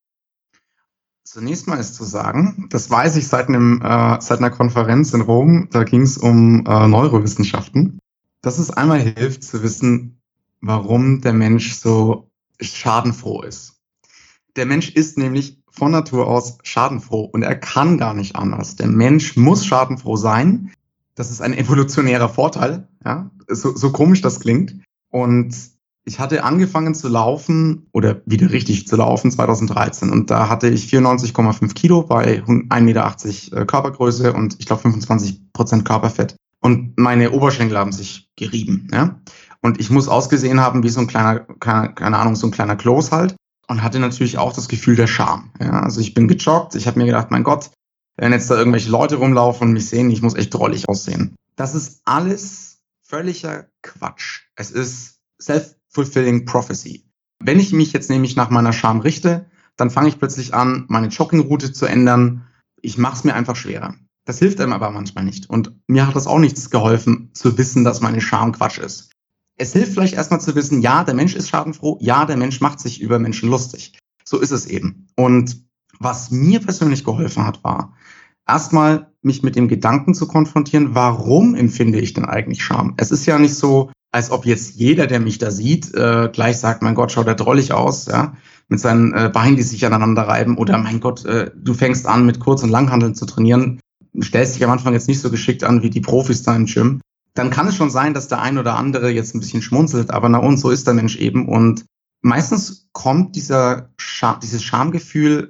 Zunächst mal ist zu sagen, das weiß ich seit einem äh, seit einer Konferenz in Rom, da ging es um äh, Neurowissenschaften, dass es einmal hilft zu wissen, warum der Mensch so schadenfroh ist. Der Mensch ist nämlich von Natur aus schadenfroh und er kann gar nicht anders. Der Mensch muss schadenfroh sein. Das ist ein evolutionärer Vorteil, ja, so, so komisch das klingt. Und ich hatte angefangen zu laufen oder wieder richtig zu laufen zwanzig dreizehn und da hatte ich vierundneunzig Komma fünf Kilo bei ein Meter achtzig Körpergröße und ich glaube fünfundzwanzig Prozent Körperfett. Und meine Oberschenkel haben sich gerieben, ja. Und ich muss ausgesehen haben wie so ein kleiner, keine, keine Ahnung, so ein kleiner Kloß halt und hatte natürlich auch das Gefühl der Scham. Ja. Also ich bin gejoggt, ich habe mir gedacht, mein Gott, wenn jetzt da irgendwelche Leute rumlaufen und mich sehen, ich muss echt drollig aussehen. Das ist alles völliger Quatsch. Es ist self-fulfilling prophecy. Wenn ich mich jetzt nämlich nach meiner Scham richte, dann fange ich plötzlich an, meine Joggingroute zu ändern. Ich mache es mir einfach schwerer. Das hilft einem aber manchmal nicht. Und mir hat das auch nichts geholfen, zu wissen, dass meine Scham Quatsch ist. Es hilft vielleicht erstmal zu wissen, ja, der Mensch ist schadenfroh, ja, der Mensch macht sich über Menschen lustig. So ist es eben. Und was mir persönlich geholfen hat, war, erstmal mich mit dem Gedanken zu konfrontieren, warum empfinde ich denn eigentlich Scham? Es ist ja nicht so, als ob jetzt jeder, der mich da sieht, äh, gleich sagt, mein Gott, schaut der drollig aus, ja, mit seinen äh, Beinen, die sich aneinander reiben, oder mein Gott, äh, du fängst an, mit Kurz- und Langhanteln zu trainieren, stellst dich am Anfang jetzt nicht so geschickt an wie die Profis da im Gym. Dann kann es schon sein, dass der ein oder andere jetzt ein bisschen schmunzelt, aber na und, so ist der Mensch eben. Und meistens kommt dieser Scham, dieses Schamgefühl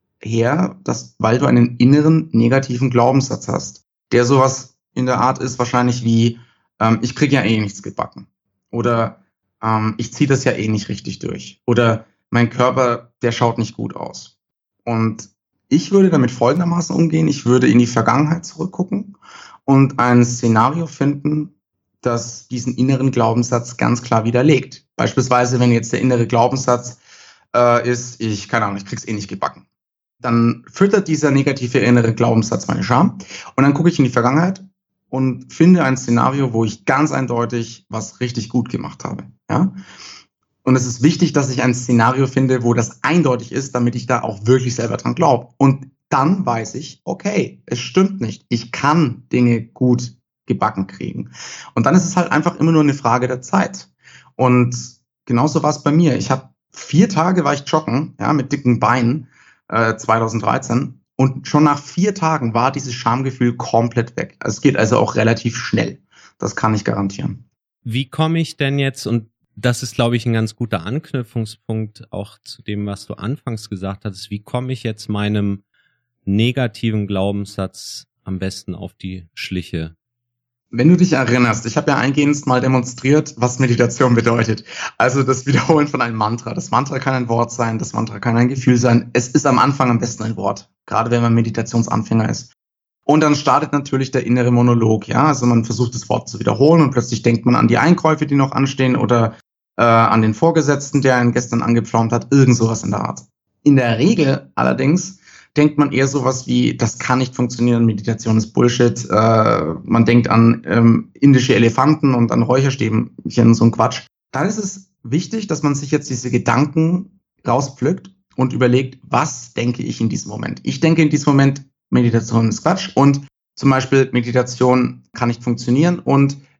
her, dass, weil du einen inneren negativen Glaubenssatz hast, der sowas in der Art ist wahrscheinlich wie, ähm, ich kriege ja eh nichts gebacken. Oder ähm, ich ziehe das ja eh nicht richtig durch. Oder mein Körper, der schaut nicht gut aus. Und ich würde damit folgendermaßen umgehen. Ich würde in die Vergangenheit zurückgucken und ein Szenario finden, das diesen inneren Glaubenssatz ganz klar widerlegt. Beispielsweise, wenn jetzt der innere Glaubenssatz äh, ist, ich, keine Ahnung, ich krieg's eh nicht gebacken. Dann füttert dieser negative innere Glaubenssatz meine Scham. Und dann gucke ich in die Vergangenheit und finde ein Szenario, wo ich ganz eindeutig was richtig gut gemacht habe. Ja? Und es ist wichtig, dass ich ein Szenario finde, wo das eindeutig ist, damit ich da auch wirklich selber dran glaube. Und dann weiß ich, okay, es stimmt nicht. Ich kann Dinge gut gebacken kriegen. Und dann ist es halt einfach immer nur eine Frage der Zeit. Und genauso war es bei mir. Ich habe vier Tage war ich joggen, ja, mit dicken Beinen, äh, zwanzig dreizehn. Und schon nach vier Tagen war dieses Schamgefühl komplett weg. Es geht also auch relativ schnell. Das kann ich garantieren. Wie komme ich denn jetzt, und das ist, glaube ich, ein ganz guter Anknüpfungspunkt auch zu dem, was du anfangs gesagt hattest, wie komme ich jetzt meinem negativen Glaubenssatz am besten auf die Schliche? Wenn du dich erinnerst, ich habe ja eingehend mal demonstriert, was Meditation bedeutet. Also das Wiederholen von einem Mantra. Das Mantra kann ein Wort sein, das Mantra kann ein Gefühl sein. Es ist am Anfang am besten ein Wort, gerade wenn man Meditationsanfänger ist. Und dann startet natürlich der innere Monolog. Ja, also man versucht das Wort zu wiederholen und plötzlich denkt man an die Einkäufe, die noch anstehen, oder äh, an den Vorgesetzten, der einen gestern angepflaumt hat, irgend sowas in der Art. In der Regel allerdings denkt man eher sowas wie, das kann nicht funktionieren, Meditation ist Bullshit. Äh, man denkt an ähm, indische Elefanten und an Räucherstäbchen, so ein Quatsch. Dann ist es wichtig, dass man sich jetzt diese Gedanken rauspflückt und überlegt, was denke ich in diesem Moment? Ich denke in diesem Moment, Meditation ist Quatsch und zum Beispiel Meditation kann nicht funktionieren und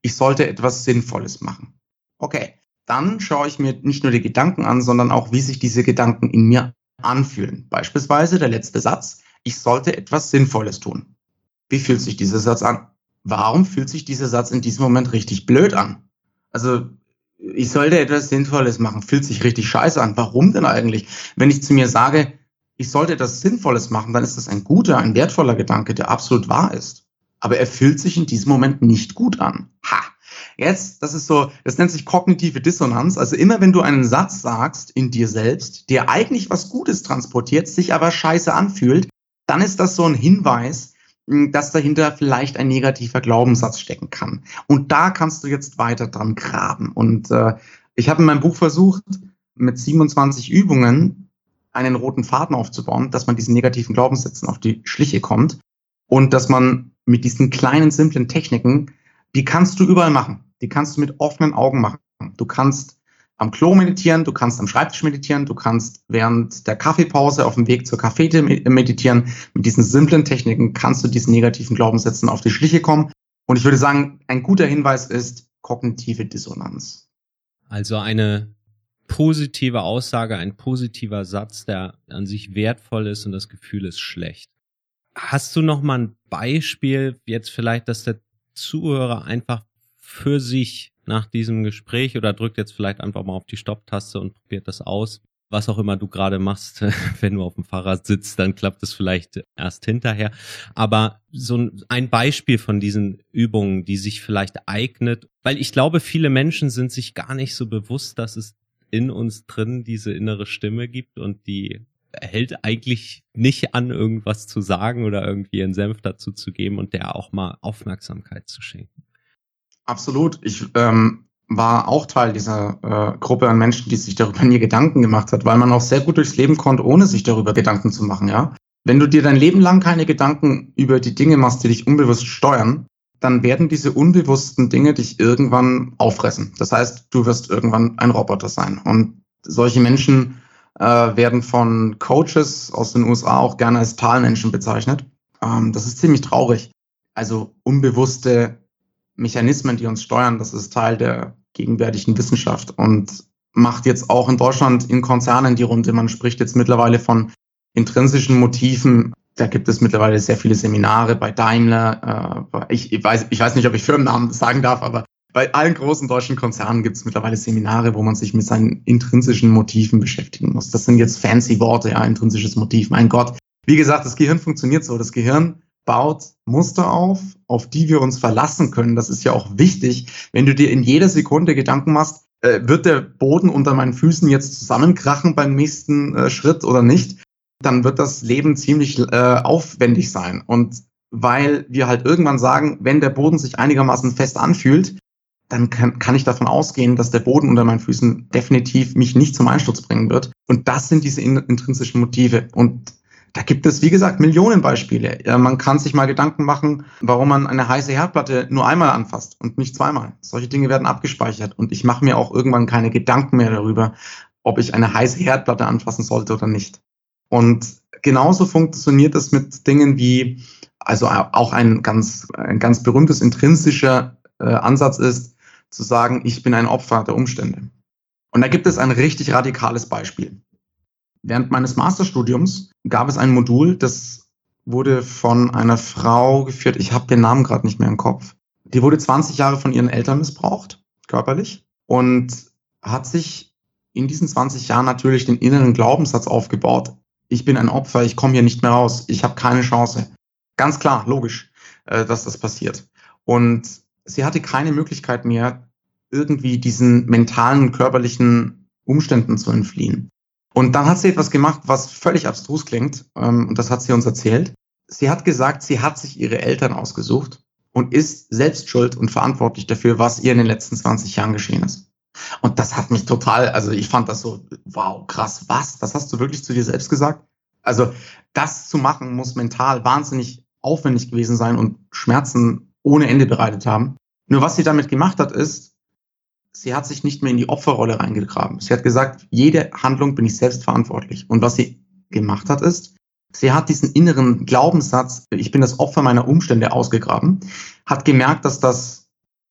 ich sollte etwas Sinnvolles machen. Okay, dann schaue ich mir nicht nur die Gedanken an, sondern auch, wie sich diese Gedanken in mir anfühlen. Beispielsweise der letzte Satz, ich sollte etwas Sinnvolles tun. Wie fühlt sich dieser Satz an? Warum fühlt sich dieser Satz in diesem Moment richtig blöd an? Also, ich sollte etwas Sinnvolles machen, fühlt sich richtig scheiße an. Warum denn eigentlich? Wenn ich zu mir sage, ich sollte etwas Sinnvolles machen, dann ist das ein guter, ein wertvoller Gedanke, der absolut wahr ist. Aber er fühlt sich in diesem Moment nicht gut an. Ha! Jetzt, das ist so, das nennt sich kognitive Dissonanz. Also immer wenn du einen Satz sagst in dir selbst, der eigentlich was Gutes transportiert, sich aber scheiße anfühlt, dann ist das so ein Hinweis, dass dahinter vielleicht ein negativer Glaubenssatz stecken kann. Und da kannst du jetzt weiter dran graben. Und äh, ich habe in meinem Buch versucht, mit siebenundzwanzig Übungen einen roten Faden aufzubauen, dass man diesen negativen Glaubenssätzen auf die Schliche kommt und dass man mit diesen kleinen, simplen Techniken, die kannst du überall machen. Die kannst du mit offenen Augen machen. Du kannst am Klo meditieren, du kannst am Schreibtisch meditieren, du kannst während der Kaffeepause auf dem Weg zur Kaffeete meditieren. Mit diesen simplen Techniken kannst du diesen negativen Glaubenssätzen auf die Schliche kommen. Und ich würde sagen, ein guter Hinweis ist kognitive Dissonanz. Also eine positive Aussage, ein positiver Satz, der an sich wertvoll ist und das Gefühl ist schlecht. Hast du noch mal ein Beispiel, jetzt vielleicht, dass der Zuhörer einfach für sich nach diesem Gespräch oder drückt jetzt vielleicht einfach mal auf die Stopptaste und probiert das aus, was auch immer du gerade machst, wenn du auf dem Fahrrad sitzt, dann klappt es vielleicht erst hinterher, aber so ein Beispiel von diesen Übungen, die sich vielleicht eignet, weil ich glaube, viele Menschen sind sich gar nicht so bewusst, dass es in uns drin diese innere Stimme gibt und die hält eigentlich nicht an, irgendwas zu sagen oder irgendwie einen Senf dazu zu geben und der auch mal Aufmerksamkeit zu schenken. Absolut. Ich ähm, war auch Teil dieser äh, Gruppe an Menschen, die sich darüber nie Gedanken gemacht hat, weil man auch sehr gut durchs Leben konnte, ohne sich darüber Gedanken zu machen, ja. Wenn du dir dein Leben lang keine Gedanken über die Dinge machst, die dich unbewusst steuern, dann werden diese unbewussten Dinge dich irgendwann auffressen. Das heißt, du wirst irgendwann ein Roboter sein. Und solche Menschen äh, werden von Coaches aus den U S A auch gerne als Talmenschen bezeichnet. Ähm, das ist ziemlich traurig. Also unbewusste Mechanismen, die uns steuern, das ist Teil der gegenwärtigen Wissenschaft und macht jetzt auch in Deutschland in Konzernen die Runde. Man spricht jetzt mittlerweile von intrinsischen Motiven. Da gibt es mittlerweile sehr viele Seminare bei Daimler. Äh, ich, ich, weiß, ich weiß nicht, ob ich Firmennamen sagen darf, aber bei allen großen deutschen Konzernen gibt es mittlerweile Seminare, wo man sich mit seinen intrinsischen Motiven beschäftigen muss. Das sind jetzt fancy Worte, ja, intrinsisches Motiv. Mein Gott. Wie gesagt, das Gehirn funktioniert so. Das Gehirn baut Muster auf, auf die wir uns verlassen können. Das ist ja auch wichtig. Wenn du dir in jeder Sekunde Gedanken machst, äh, wird der Boden unter meinen Füßen jetzt zusammenkrachen beim nächsten äh, Schritt oder nicht, dann wird das Leben ziemlich äh, aufwendig sein. Und weil wir halt irgendwann sagen, wenn der Boden sich einigermaßen fest anfühlt, dann kann, kann ich davon ausgehen, dass der Boden unter meinen Füßen definitiv mich nicht zum Einsturz bringen wird. Und das sind diese in, intrinsischen Motive. Und da gibt es, wie gesagt, Millionen Beispiele. Man kann sich mal Gedanken machen, warum man eine heiße Herdplatte nur einmal anfasst und nicht zweimal. Solche Dinge werden abgespeichert und ich mache mir auch irgendwann keine Gedanken mehr darüber, ob ich eine heiße Herdplatte anfassen sollte oder nicht. Und genauso funktioniert das mit Dingen wie, also auch ein ganz, ein ganz berühmtes intrinsischer äh, Ansatz ist, zu sagen, ich bin ein Opfer der Umstände. Und da gibt es ein richtig radikales Beispiel. Während meines Masterstudiums gab es ein Modul, das wurde von einer Frau geführt, ich habe den Namen gerade nicht mehr im Kopf. Die wurde zwanzig Jahre von ihren Eltern missbraucht, körperlich, und hat sich in diesen zwanzig Jahren natürlich den inneren Glaubenssatz aufgebaut. Ich bin ein Opfer, ich komme hier nicht mehr raus, ich habe keine Chance. Ganz klar, logisch, dass das passiert. Und sie hatte keine Möglichkeit mehr, irgendwie diesen mentalen, körperlichen Umständen zu entfliehen. Und dann hat sie etwas gemacht, was völlig abstrus klingt, ähm, und das hat sie uns erzählt. Sie hat gesagt, sie hat sich ihre Eltern ausgesucht und ist selbst schuld und verantwortlich dafür, was ihr in den letzten zwanzig Jahren geschehen ist. Und das hat mich total, also ich fand das so, wow, krass, was? Das hast du wirklich zu dir selbst gesagt? Also das zu machen, muss mental wahnsinnig aufwendig gewesen sein und Schmerzen ohne Ende bereitet haben. Nur was sie damit gemacht hat, ist, sie hat sich nicht mehr in die Opferrolle reingegraben. Sie hat gesagt, jede Handlung bin ich selbst verantwortlich. Und was sie gemacht hat, ist, sie hat diesen inneren Glaubenssatz, ich bin das Opfer meiner Umstände, ausgegraben, hat gemerkt, dass das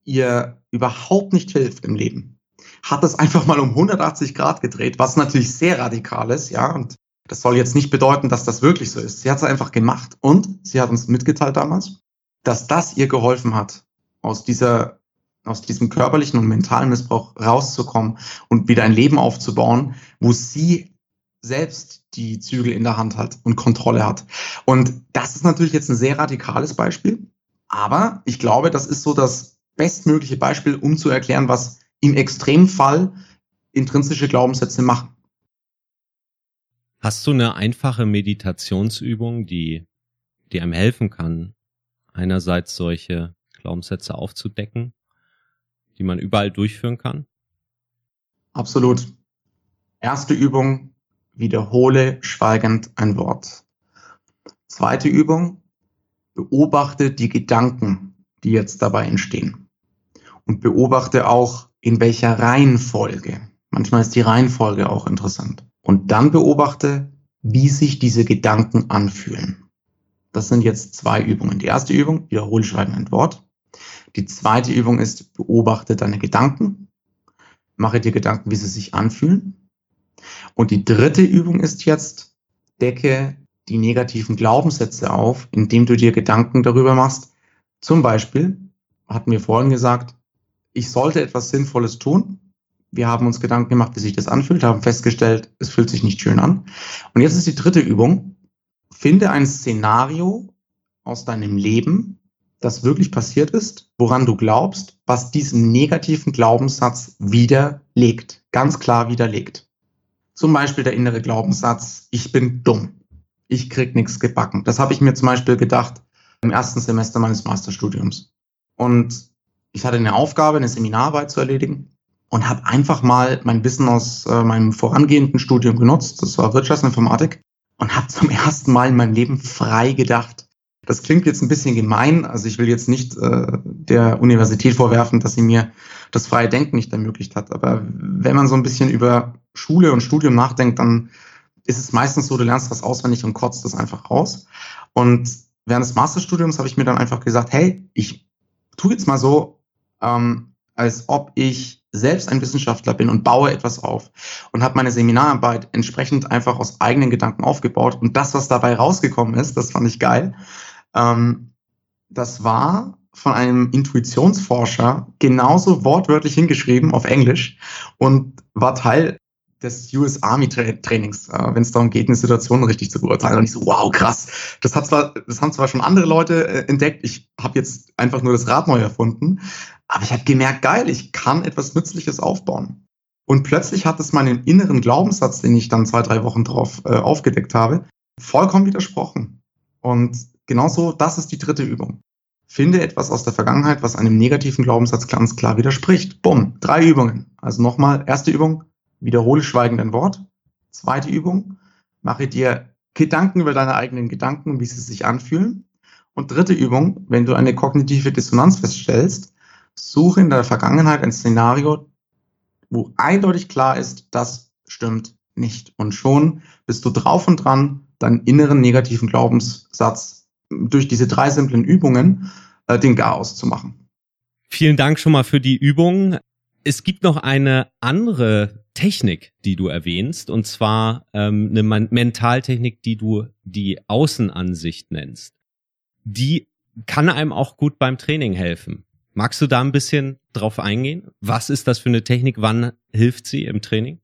ihr überhaupt nicht hilft im Leben, hat das einfach mal um hundertachtzig Grad gedreht, was natürlich sehr radikal ist, ja, und das soll jetzt nicht bedeuten, dass das wirklich so ist. Sie hat es einfach gemacht und sie hat uns mitgeteilt damals, dass das ihr geholfen hat, aus dieser, aus diesem körperlichen und mentalen Missbrauch rauszukommen und wieder ein Leben aufzubauen, wo sie selbst die Zügel in der Hand hat und Kontrolle hat. Und das ist natürlich jetzt ein sehr radikales Beispiel, aber ich glaube, das ist so das bestmögliche Beispiel, um zu erklären, was im Extremfall intrinsische Glaubenssätze machen. Hast du eine einfache Meditationsübung, die, die einem helfen kann, einerseits solche Glaubenssätze aufzudecken, die man überall durchführen kann? Absolut. Erste Übung, wiederhole schweigend ein Wort. Zweite Übung, beobachte die Gedanken, die jetzt dabei entstehen. Und beobachte auch, in welcher Reihenfolge. Manchmal ist die Reihenfolge auch interessant. Und dann beobachte, wie sich diese Gedanken anfühlen. Das sind jetzt zwei Übungen. Die erste Übung, wiederhole schweigend ein Wort. Die zweite Übung ist, beobachte deine Gedanken. Mache dir Gedanken, wie sie sich anfühlen. Und die dritte Übung ist jetzt, decke die negativen Glaubenssätze auf, indem du dir Gedanken darüber machst. Zum Beispiel, hatten wir vorhin gesagt, ich sollte etwas Sinnvolles tun. Wir haben uns Gedanken gemacht, wie sich das anfühlt, haben festgestellt, es fühlt sich nicht schön an. Und jetzt ist die dritte Übung. Finde ein Szenario aus deinem Leben, das wirklich passiert ist, woran du glaubst, was diesen negativen Glaubenssatz widerlegt, ganz klar widerlegt. Zum Beispiel der innere Glaubenssatz, ich bin dumm, ich krieg nichts gebacken. Das habe ich mir zum Beispiel gedacht im ersten Semester meines Masterstudiums. Und ich hatte eine Aufgabe, eine Seminararbeit zu erledigen und habe einfach mal mein Wissen aus äh, meinem vorangehenden Studium genutzt, das war Wirtschaftsinformatik, und habe zum ersten Mal in meinem Leben frei gedacht. Das klingt jetzt ein bisschen gemein, also ich will jetzt nicht äh, der Universität vorwerfen, dass sie mir das freie Denken nicht ermöglicht hat, aber wenn man so ein bisschen über Schule und Studium nachdenkt, dann ist es meistens so, du lernst was auswendig und kotzt das einfach raus. Und während des Masterstudiums habe ich mir dann einfach gesagt, hey, ich tue jetzt mal so, ähm, als ob ich selbst ein Wissenschaftler bin und baue etwas auf und habe meine Seminararbeit entsprechend einfach aus eigenen Gedanken aufgebaut. Und das, was dabei rausgekommen ist, das fand ich geil. Ähm, das war von einem Intuitionsforscher genauso wortwörtlich hingeschrieben auf Englisch und war Teil des U S Army Tra- Trainings, äh, wenn es darum geht, eine Situation richtig zu beurteilen. Und ich so, wow, krass. Das hat zwar, das haben zwar schon andere Leute äh, entdeckt. Ich habe jetzt einfach nur das Rad neu erfunden. Aber ich habe gemerkt, geil, ich kann etwas Nützliches aufbauen. Und plötzlich hat es meinen inneren Glaubenssatz, den ich dann zwei, drei Wochen drauf äh, aufgedeckt habe, vollkommen widersprochen. Und genauso, das ist die dritte Übung. Finde etwas aus der Vergangenheit, was einem negativen Glaubenssatz ganz klar widerspricht. Bumm, drei Übungen. Also nochmal, erste Übung, wiederhole schweigend ein Wort. Zweite Übung, mache dir Gedanken über deine eigenen Gedanken, wie sie sich anfühlen. Und dritte Übung, wenn du eine kognitive Dissonanz feststellst, suche in der Vergangenheit ein Szenario, wo eindeutig klar ist, das stimmt nicht. Und schon bist du drauf und dran, deinen inneren negativen Glaubenssatz durch diese drei simplen Übungen äh, den Garaus zu machen. Vielen Dank schon mal für die Übung. Es gibt noch eine andere Technik, die du erwähnst, und zwar ähm, eine Mentaltechnik, die du die Außenansicht nennst. Die kann einem auch gut beim Training helfen. Magst du da ein bisschen drauf eingehen? Was ist das für eine Technik? Wann hilft sie im Training?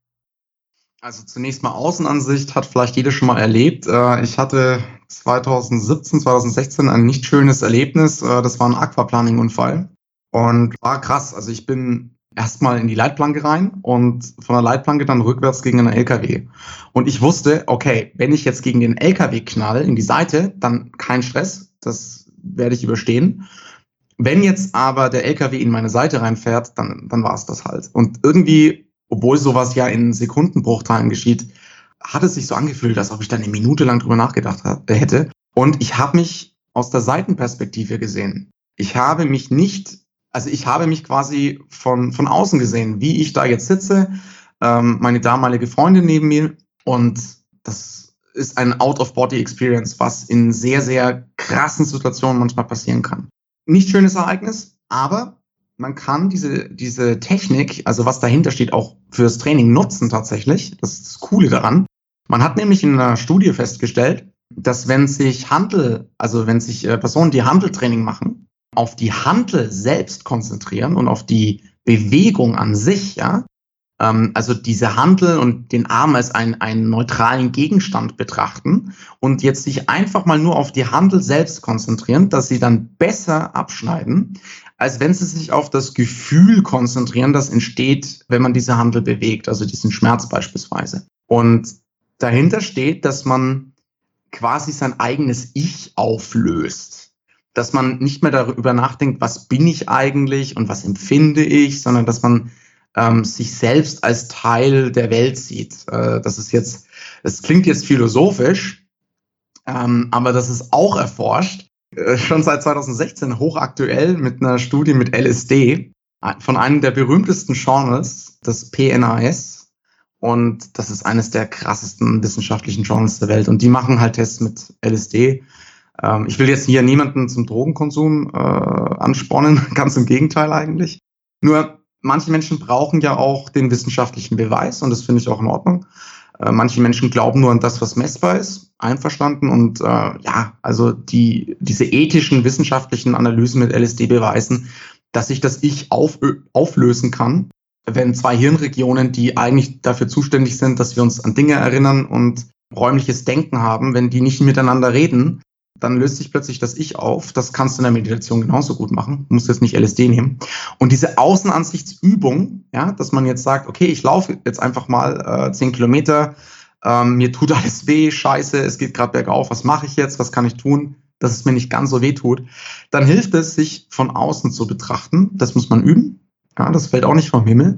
Also zunächst mal Außenansicht hat vielleicht jeder schon mal erlebt. Ich hatte zwanzig siebzehn, zwanzig sechzehn ein nicht schönes Erlebnis. Das war ein Aquaplaning-Unfall und war krass. Also ich bin erstmal in die Leitplanke rein und von der Leitplanke dann rückwärts gegen einen L K W. Und ich wusste, okay, wenn ich jetzt gegen den L K W knall in die Seite, dann kein Stress, das werde ich überstehen. Wenn jetzt aber der L K W in meine Seite reinfährt, dann, dann war es das halt. Und irgendwie, obwohl sowas ja in Sekundenbruchteilen geschieht, hat es sich so angefühlt, als ob ich dann eine Minute lang drüber nachgedacht hätte. Und ich habe mich aus der Seitenperspektive gesehen. Ich habe mich nicht, also ich habe mich quasi von, von außen gesehen, wie ich da jetzt sitze, ähm, meine damalige Freundin neben mir. Und das ist ein Out-of-Body-Experience, was in sehr, sehr krassen Situationen manchmal passieren kann. Nicht schönes Ereignis, aber man kann diese, diese Technik, also was dahinter steht, auch fürs Training nutzen tatsächlich. Das ist das Coole daran. Man hat nämlich in einer Studie festgestellt, dass wenn sich Hantel, also wenn sich Personen, die Hanteltraining machen, auf die Hantel selbst konzentrieren und auf die Bewegung an sich, ja, ähm, also diese Hantel und den Arm als einen, einen neutralen Gegenstand betrachten und jetzt sich einfach mal nur auf die Hantel selbst konzentrieren, dass sie dann besser abschneiden, als wenn sie sich auf das Gefühl konzentrieren, das entsteht, wenn man diese Hantel bewegt, also diesen Schmerz beispielsweise. Und dahinter steht, dass man quasi sein eigenes Ich auflöst. Dass man nicht mehr darüber nachdenkt, was bin ich eigentlich und was empfinde ich, sondern dass man ähm, sich selbst als Teil der Welt sieht. Äh, das ist jetzt, das klingt jetzt philosophisch, ähm, aber das ist auch erforscht. Äh, schon seit zwanzig sechzehn hochaktuell mit einer Studie mit L S D von einem der berühmtesten Journals, das P N A S. Und das ist eines der krassesten wissenschaftlichen Journals der Welt. Und die machen halt Tests mit L S D. Ähm, ich will jetzt hier niemanden zum Drogenkonsum äh, anspornen, ganz im Gegenteil eigentlich. Nur manche Menschen brauchen ja auch den wissenschaftlichen Beweis und das finde ich auch in Ordnung. Äh, manche Menschen glauben nur an das, was messbar ist, einverstanden. Und äh, ja, also die diese ethischen, wissenschaftlichen Analysen mit L S D beweisen, dass sich das Ich auf, auflösen kann, wenn zwei Hirnregionen, die eigentlich dafür zuständig sind, dass wir uns an Dinge erinnern und räumliches Denken haben, wenn die nicht miteinander reden, dann löst sich plötzlich das Ich auf. Das kannst du in der Meditation genauso gut machen. Du musst jetzt nicht L S D nehmen. Und diese Außenansichtsübung, ja, dass man jetzt sagt, okay, ich laufe jetzt einfach mal äh, zehn Kilometer, ähm, mir tut alles weh, scheiße, es geht gerade bergauf, was mache ich jetzt, was kann ich tun, dass es mir nicht ganz so weh tut, dann hilft es, sich von außen zu betrachten. Das muss man üben. Ja, das fällt auch nicht vom Himmel.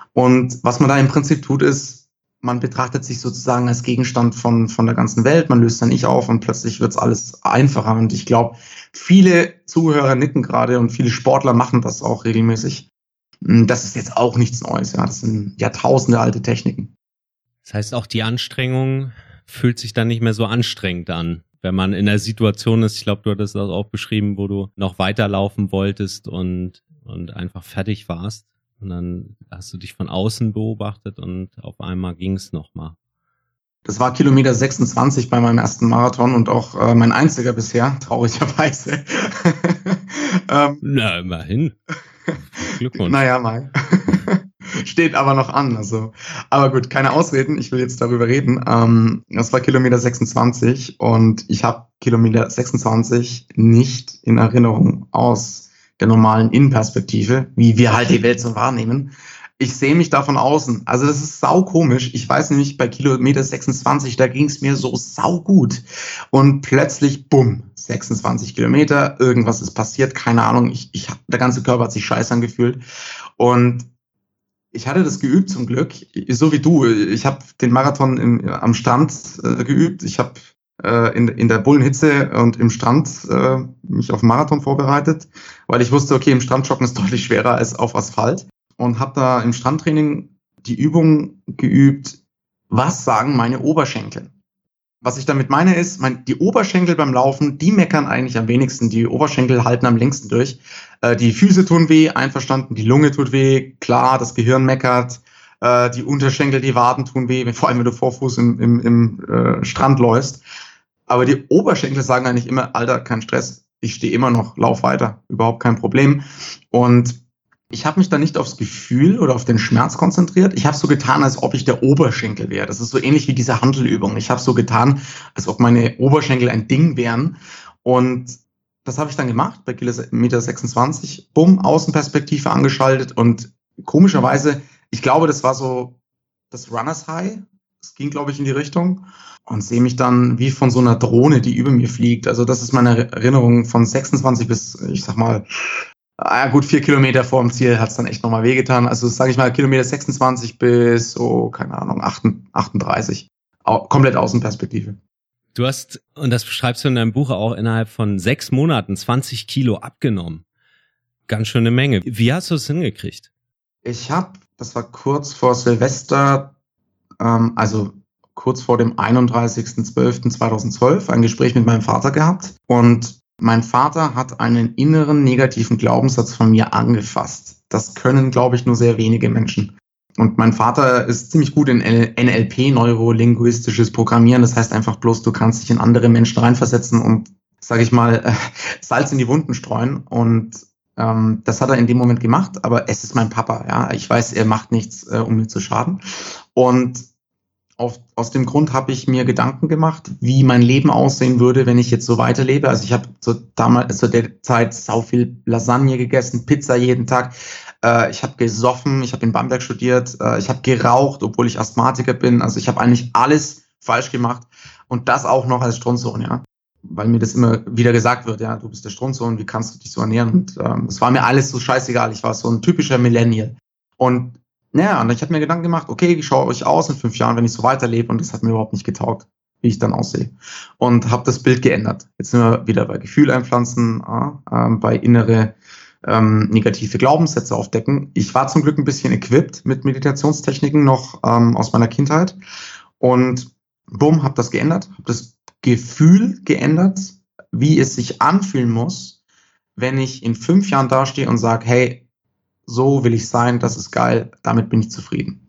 Und was man da im Prinzip tut, ist, man betrachtet sich sozusagen als Gegenstand von, von der ganzen Welt. Man löst dann Ich auf und plötzlich wird's alles einfacher. Und ich glaube, viele Zuhörer nicken gerade und viele Sportler machen das auch regelmäßig. Das ist jetzt auch nichts Neues. Ja, das sind Jahrtausende alte Techniken. Das heißt, auch die Anstrengung fühlt sich dann nicht mehr so anstrengend an, wenn man in der Situation ist. Ich glaube, du hattest das auch beschrieben, wo du noch weiterlaufen wolltest und und einfach fertig warst. Und dann hast du dich von außen beobachtet und auf einmal ging es nochmal. Das war Kilometer sechsundzwanzig bei meinem ersten Marathon und auch äh, mein einziger bisher, traurigerweise. ähm, Na, immerhin. Glückwunsch. Naja, mal. Steht aber noch an. Also, aber gut, keine Ausreden. Ich will jetzt darüber reden. Ähm, das war Kilometer sechsundzwanzig und ich habe Kilometer sechsundzwanzig nicht in Erinnerung aus der normalen Innenperspektive, wie wir halt die Welt so wahrnehmen. Ich sehe mich da von außen. Also das ist sau komisch. Ich weiß nämlich, bei Kilometer sechsundzwanzig, da ging es mir so sau gut. Und plötzlich, bumm, sechsundzwanzig Kilometer, irgendwas ist passiert, keine Ahnung. Ich, ich, der ganze Körper hat sich scheiße angefühlt. Und ich hatte das geübt zum Glück, so wie du. Ich habe den Marathon im, am Strand äh, geübt. Ich habe äh, in, in der Bullenhitze und im Strand äh, mich auf den Marathon vorbereitet, weil ich wusste, okay, im Strandjoggen ist deutlich schwerer als auf Asphalt. Und habe da im Strandtraining die Übung geübt, was sagen meine Oberschenkel? Was ich damit meine ist, mein, die Oberschenkel beim Laufen, die meckern eigentlich am wenigsten. Die Oberschenkel halten am längsten durch. Äh, die Füße tun weh, einverstanden. Die Lunge tut weh, klar, das Gehirn meckert. Äh, die Unterschenkel, die Waden tun weh, vor allem wenn du Vorfuß im, im, im äh, Strand läufst. Aber die Oberschenkel sagen eigentlich immer, Alter, kein Stress, ich stehe immer noch, lauf weiter, überhaupt kein Problem. Und ich habe mich da nicht aufs Gefühl oder auf den Schmerz konzentriert. Ich habe so getan, als ob ich der Oberschenkel wäre. Das ist so ähnlich wie diese Hantelübung. Ich habe so getan, als ob meine Oberschenkel ein Ding wären. Und das habe ich dann gemacht bei Kilometer sechsundzwanzig. Bumm, Außenperspektive angeschaltet. Und komischerweise, ich glaube, das war so das Runners High. Es ging, glaube ich, in die Richtung. Und sehe mich dann wie von so einer Drohne, die über mir fliegt. Also das ist meine Erinnerung von sechsundzwanzig bis, ich sag mal, ah, gut, vier Kilometer vor dem Ziel hat's dann echt nochmal wehgetan. Also sage ich mal Kilometer sechsundzwanzig bis, so, keine Ahnung, achtunddreißig. Au- komplett Außenperspektive. Du hast, und das beschreibst du in deinem Buch auch, innerhalb von sechs Monaten zwanzig Kilo abgenommen. Ganz schöne Menge. Wie hast du es hingekriegt? Ich habe, das war kurz vor Silvester, ähm, also kurz vor dem einunddreißigsten zwölften zweitausendzwölf, ein Gespräch mit meinem Vater gehabt. Und Mein Vater hat einen inneren negativen Glaubenssatz von mir angefasst. Das können, glaube ich, nur sehr wenige Menschen. Und mein Vater ist ziemlich gut in N L P, neurolinguistisches Programmieren. Das heißt einfach bloß, du kannst dich in andere Menschen reinversetzen und, sage ich mal, Salz in die Wunden streuen. Und ähm, das hat er in dem Moment gemacht. Aber es ist mein Papa. Ja, ich weiß, er macht nichts, äh, um mir zu schaden. Und Auf, aus dem Grund habe ich mir Gedanken gemacht, wie mein Leben aussehen würde, wenn ich jetzt so weiterlebe. Also ich habe zu, damals, zu der Zeit sau viel Lasagne gegessen, Pizza jeden Tag. Äh, ich habe gesoffen, ich habe in Bamberg studiert, äh, ich habe geraucht, obwohl ich Asthmatiker bin. Also ich habe eigentlich alles falsch gemacht und das auch noch als Strunzsohn, ja. Weil mir das immer wieder gesagt wird, ja, du bist der Strunzsohn, wie kannst du dich so ernähren? Und ähm, es war mir alles so scheißegal. Ich war so ein typischer Millennial. Und ja, und ich habe mir Gedanken gemacht, okay, wie schaue ich aus in fünf Jahren, wenn ich so weiterlebe? Und das hat mir überhaupt nicht getaugt, wie ich dann aussehe. Und habe das Bild geändert. Jetzt sind wir wieder bei Gefühl einpflanzen, äh, bei innere ähm, negative Glaubenssätze aufdecken. Ich war zum Glück ein bisschen equipped mit Meditationstechniken noch ähm, aus meiner Kindheit. Und bumm, habe das geändert, habe das Gefühl geändert, wie es sich anfühlen muss, wenn ich in fünf Jahren dastehe und sage, hey, so will ich sein, das ist geil, damit bin ich zufrieden.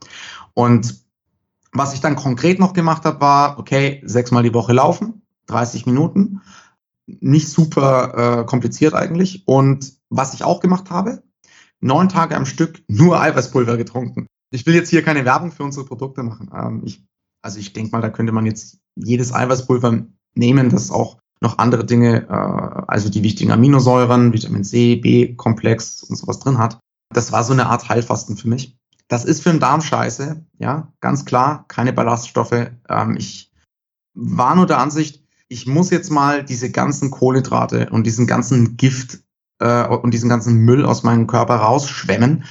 Und was ich dann konkret noch gemacht habe, war, okay, sechsmal die Woche laufen, dreißig Minuten, nicht super äh, kompliziert eigentlich. Und was ich auch gemacht habe, neun Tage am Stück nur Eiweißpulver getrunken. Ich will jetzt hier keine Werbung für unsere Produkte machen. Ähm, ich, also ich denke mal, da könnte man jetzt jedes Eiweißpulver nehmen, das auch noch andere Dinge, äh, also die wichtigen Aminosäuren, Vitamin C, B-Komplex und sowas drin hat. Das war so eine Art Heilfasten für mich. Das ist für den Darm scheiße, ja, ganz klar, keine Ballaststoffe. Ähm, ich war nur der Ansicht, ich muss jetzt mal diese ganzen Kohlenhydrate und diesen ganzen Gift äh, und diesen ganzen Müll aus meinem Körper rausschwemmen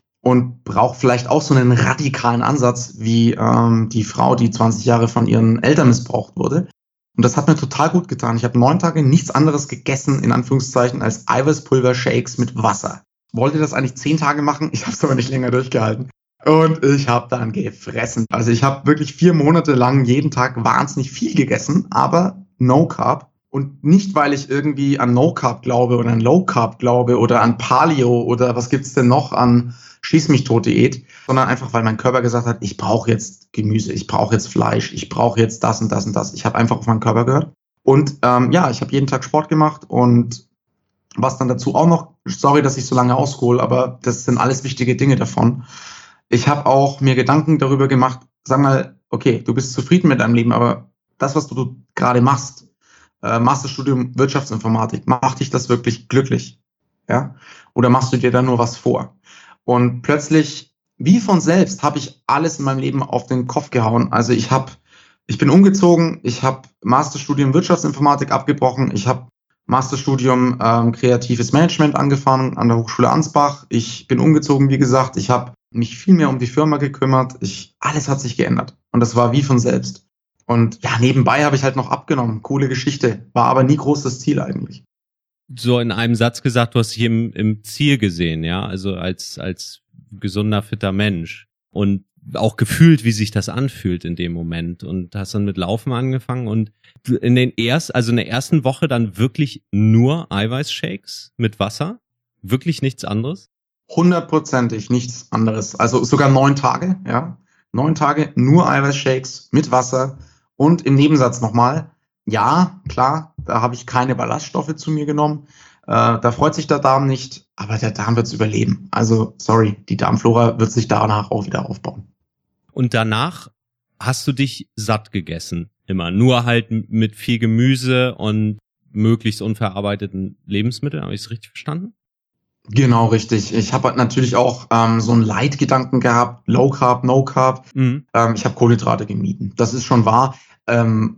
und brauche vielleicht auch so einen radikalen Ansatz wie ähm, die Frau, die zwanzig Jahre von ihren Eltern missbraucht wurde. Und das hat mir total gut getan. Ich habe neun Tage nichts anderes gegessen, in Anführungszeichen, als Eiweißpulver-Shakes mit Wasser. Wollte das eigentlich zehn Tage machen, ich habe es aber nicht länger durchgehalten. Und ich habe dann gefressen. Also ich habe wirklich vier Monate lang jeden Tag wahnsinnig viel gegessen, aber No Carb. Und nicht, weil ich irgendwie an No Carb glaube oder an Low Carb glaube oder an Paleo oder was gibt's denn noch an Schieß-mich-tot-Diät, sondern einfach, weil mein Körper gesagt hat, ich brauche jetzt Gemüse, ich brauche jetzt Fleisch, ich brauche jetzt das und das und das. Ich habe einfach auf meinen Körper gehört. Und ähm, ja, ich habe jeden Tag Sport gemacht und was dann dazu auch noch, sorry, dass ich so lange aushole, aber das sind alles wichtige Dinge davon. Ich habe auch mir Gedanken darüber gemacht, sag mal, okay, du bist zufrieden mit deinem Leben, aber das, was du gerade machst, äh, Masterstudium Wirtschaftsinformatik, macht dich das wirklich glücklich? Ja? Oder machst du dir da nur was vor? Und plötzlich, wie von selbst, habe ich alles in meinem Leben auf den Kopf gehauen. Also ich habe, ich bin umgezogen, ich habe Masterstudium Wirtschaftsinformatik abgebrochen, ich habe Masterstudium ähm, Kreatives Management angefangen an der Hochschule Ansbach. Ich bin umgezogen, wie gesagt. Ich habe mich viel mehr um die Firma gekümmert. Ich, alles hat sich geändert. Und das war wie von selbst. Und ja, nebenbei habe ich halt noch abgenommen. Coole Geschichte. War aber nie groß das Ziel eigentlich. So in einem Satz gesagt, du hast dich im, im Ziel gesehen, ja? Also als, als gesunder, fitter Mensch. Und auch gefühlt, wie sich das anfühlt in dem Moment, und hast dann mit Laufen angefangen und in den erst, also in der ersten Woche dann wirklich nur Eiweißshakes mit Wasser, wirklich nichts anderes? Hundertprozentig nichts anderes, also sogar neun Tage, ja, neun Tage nur Eiweißshakes mit Wasser und im Nebensatz nochmal, ja, klar, da habe ich keine Ballaststoffe zu mir genommen, äh, da freut sich der Darm nicht, aber der Darm wird es überleben, also sorry, die Darmflora wird sich danach auch wieder aufbauen. Und danach hast du dich satt gegessen, immer. Nur halt mit viel Gemüse und möglichst unverarbeiteten Lebensmitteln. Habe ich es richtig verstanden? Genau, richtig. Ich habe natürlich auch ähm, so einen Leitgedanken gehabt, Low Carb, No Carb. Mhm. Ähm, ich habe Kohlenhydrate gemieden. Das ist schon wahr. Ähm,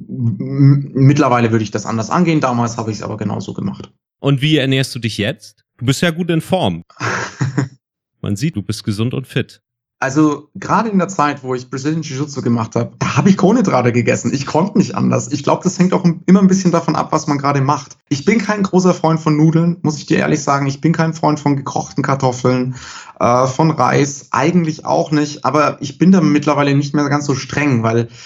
m- mittlerweile würde ich das anders angehen. Damals habe ich es aber genauso gemacht. Und wie ernährst du dich jetzt? Du bist ja gut in Form. Man sieht, du bist gesund und fit. Also gerade in der Zeit, wo ich Brazilian Jiu-Jitsu gemacht habe, da habe ich Kohlenhydrate gegessen. Ich konnte nicht anders. Ich glaube, das hängt auch immer ein bisschen davon ab, was man gerade macht. Ich bin kein großer Freund von Nudeln, muss ich dir ehrlich sagen. Ich bin kein Freund von gekochten Kartoffeln, äh, von Reis, eigentlich auch nicht. Aber ich bin da mittlerweile nicht mehr ganz so streng, weil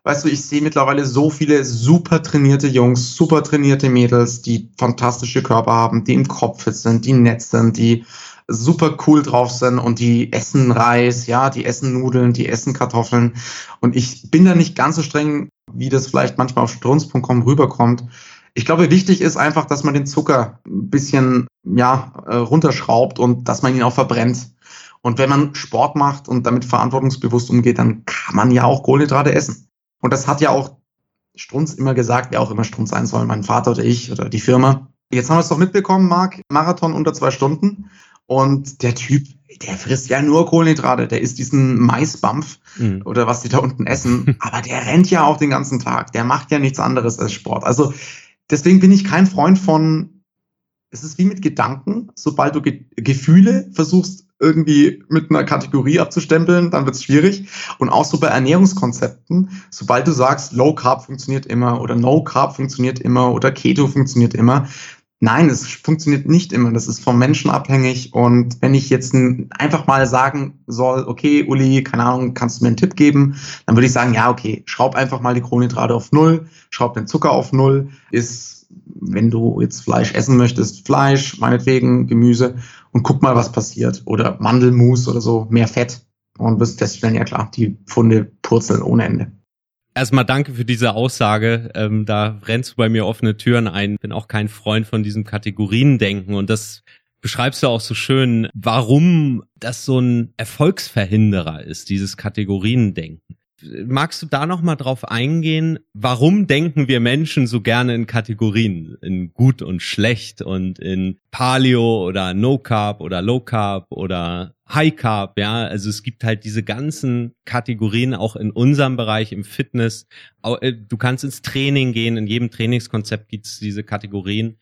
Weißt du, ich sehe mittlerweile so viele super trainierte Jungs, super trainierte Mädels, die fantastische Körper haben, die im Kopf fit sind, die nett sind, die super cool drauf sind und die essen Reis, ja, die essen Nudeln, die essen Kartoffeln. Und ich bin da nicht ganz so streng, wie das vielleicht manchmal auf strunz punkt com rüberkommt. Ich glaube, wichtig ist einfach, dass man den Zucker ein bisschen, ja, runterschraubt und dass man ihn auch verbrennt. Und wenn man Sport macht und damit verantwortungsbewusst umgeht, dann kann man ja auch Kohlenhydrate essen. Und das hat ja auch Strunz immer gesagt, wer auch immer Strunz sein soll, mein Vater oder ich oder die Firma. Jetzt haben wir es doch mitbekommen, Marc, Marathon unter zwei Stunden. Und der Typ, der frisst ja nur Kohlenhydrate, der isst diesen Maisbampf mhm. oder was die da unten essen. Aber der rennt ja auch den ganzen Tag, der macht ja nichts anderes als Sport. Also deswegen bin ich kein Freund von, es ist wie mit Gedanken, sobald du Ge- Gefühle versuchst, irgendwie mit einer Kategorie abzustempeln, dann wird es schwierig. Und auch so bei Ernährungskonzepten, sobald du sagst, Low Carb funktioniert immer oder No Carb funktioniert immer oder Keto funktioniert immer. Nein, es funktioniert nicht immer. Das ist vom Menschen abhängig. Und wenn ich jetzt ein, einfach mal sagen soll, okay, Uli, keine Ahnung, kannst du mir einen Tipp geben? Dann würde ich sagen, ja, okay, schraub einfach mal die Kohlenhydrate auf Null, schraub den Zucker auf Null, ist, wenn du jetzt Fleisch essen möchtest, Fleisch, meinetwegen Gemüse und guck mal, was passiert. Oder Mandelmus oder so, mehr Fett. Und wirst feststellen, ja klar, die Pfunde purzeln ohne Ende. Erstmal danke für diese Aussage. Ähm, da rennst du bei mir offene Türen ein. Bin auch kein Freund von diesem Kategoriendenken. Und das beschreibst du auch so schön, warum das so ein Erfolgsverhinderer ist, dieses Kategoriendenken. Magst du da nochmal drauf eingehen? Warum denken wir Menschen so gerne in Kategorien? In gut und schlecht und in Paleo oder No Carb oder Low Carb oder High Carb, ja, also es gibt halt diese ganzen Kategorien auch in unserem Bereich, im Fitness. Du kannst ins Training gehen, in jedem Trainingskonzept gibt es diese Kategorien.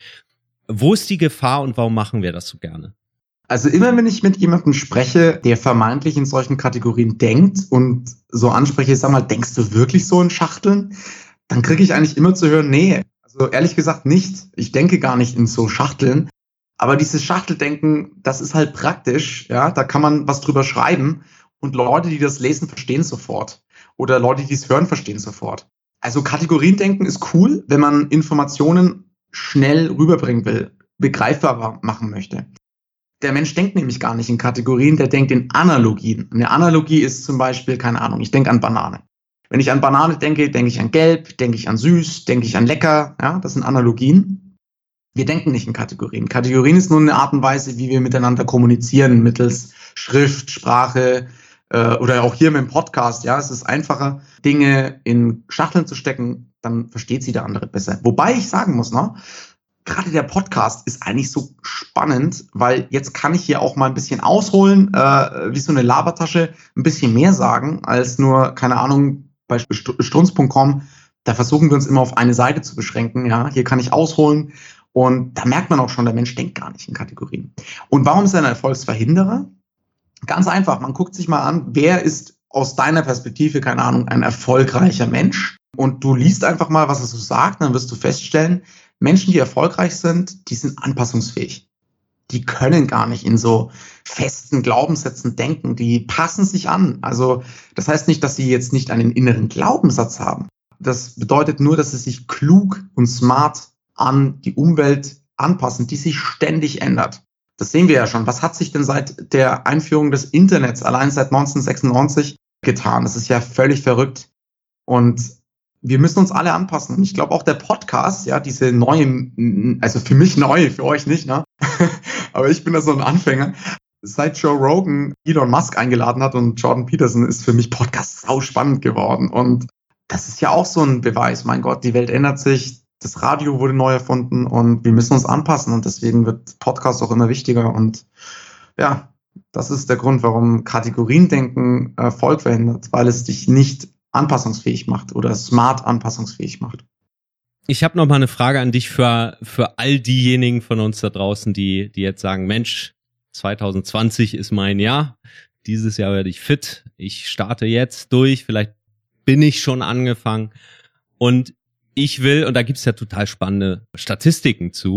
Wo ist die Gefahr und warum machen wir das so gerne? Also immer, wenn ich mit jemandem spreche, der vermeintlich in solchen Kategorien denkt und so anspreche, sag mal, denkst du wirklich so in Schachteln? Dann kriege ich eigentlich immer zu hören, nee, also ehrlich gesagt nicht. Ich denke gar nicht in so Schachteln. Aber dieses Schachteldenken, das ist halt praktisch, ja, da kann man was drüber schreiben und Leute, die das lesen, verstehen sofort. Oder Leute, die es hören, verstehen sofort. Also Kategoriendenken ist cool, wenn man Informationen schnell rüberbringen will, begreifbar machen möchte. Der Mensch denkt nämlich gar nicht in Kategorien, der denkt in Analogien. Eine Analogie ist zum Beispiel, keine Ahnung, ich denke an Banane. Wenn ich an Banane denke, denke ich an gelb, denke ich an süß, denke ich an lecker, ja, das sind Analogien. Wir denken nicht in Kategorien. Kategorien ist nur eine Art und Weise, wie wir miteinander kommunizieren, mittels Schrift, Sprache äh, oder auch hier mit dem Podcast. Ja, es ist einfacher, Dinge in Schachteln zu stecken, dann versteht sie der andere besser. Wobei ich sagen muss, ne, gerade der Podcast ist eigentlich so spannend, weil jetzt kann ich hier auch mal ein bisschen ausholen, äh, wie so eine Labertasche, ein bisschen mehr sagen, als nur, keine Ahnung, bei strunz punkt com, da versuchen wir uns immer auf eine Seite zu beschränken, ja, hier kann ich ausholen und da merkt man auch schon, der Mensch denkt gar nicht in Kategorien. Und warum ist er ein Erfolgsverhinderer? Ganz einfach, man guckt sich mal an, wer ist aus deiner Perspektive, keine Ahnung, ein erfolgreicher Mensch und du liest einfach mal, was er so sagt, dann wirst du feststellen, Menschen, die erfolgreich sind, die sind anpassungsfähig. Die können gar nicht in so festen Glaubenssätzen denken. Die passen sich an. Also das heißt nicht, dass sie jetzt nicht einen inneren Glaubenssatz haben. Das bedeutet nur, dass sie sich klug und smart an die Umwelt anpassen, die sich ständig ändert. Das sehen wir ja schon. Was hat sich denn seit der Einführung des Internets allein seit neunzehnhundertsechsundneunzig getan? Das ist ja völlig verrückt. Und wir müssen uns alle anpassen. Und ich glaube auch der Podcast, ja, diese neue, also für mich neu, für euch nicht, ne? Aber ich bin da so ein Anfänger. Seit Joe Rogan Elon Musk eingeladen hat und Jordan Peterson ist für mich Podcast sau spannend geworden. Und das ist ja auch so ein Beweis. Mein Gott, die Welt ändert sich. Das Radio wurde neu erfunden und wir müssen uns anpassen. Und deswegen wird Podcast auch immer wichtiger. Und ja, das ist der Grund, warum Kategoriendenken Erfolg verhindert, weil es dich nicht anpassungsfähig macht oder smart anpassungsfähig macht. Ich habe noch mal eine Frage an dich für für all diejenigen von uns da draußen, die die jetzt sagen, Mensch, zwanzig zwanzig ist mein Jahr, dieses Jahr werde ich fit, ich starte jetzt durch, vielleicht bin ich schon angefangen und ich will, und da gibt's ja total spannende Statistiken zu,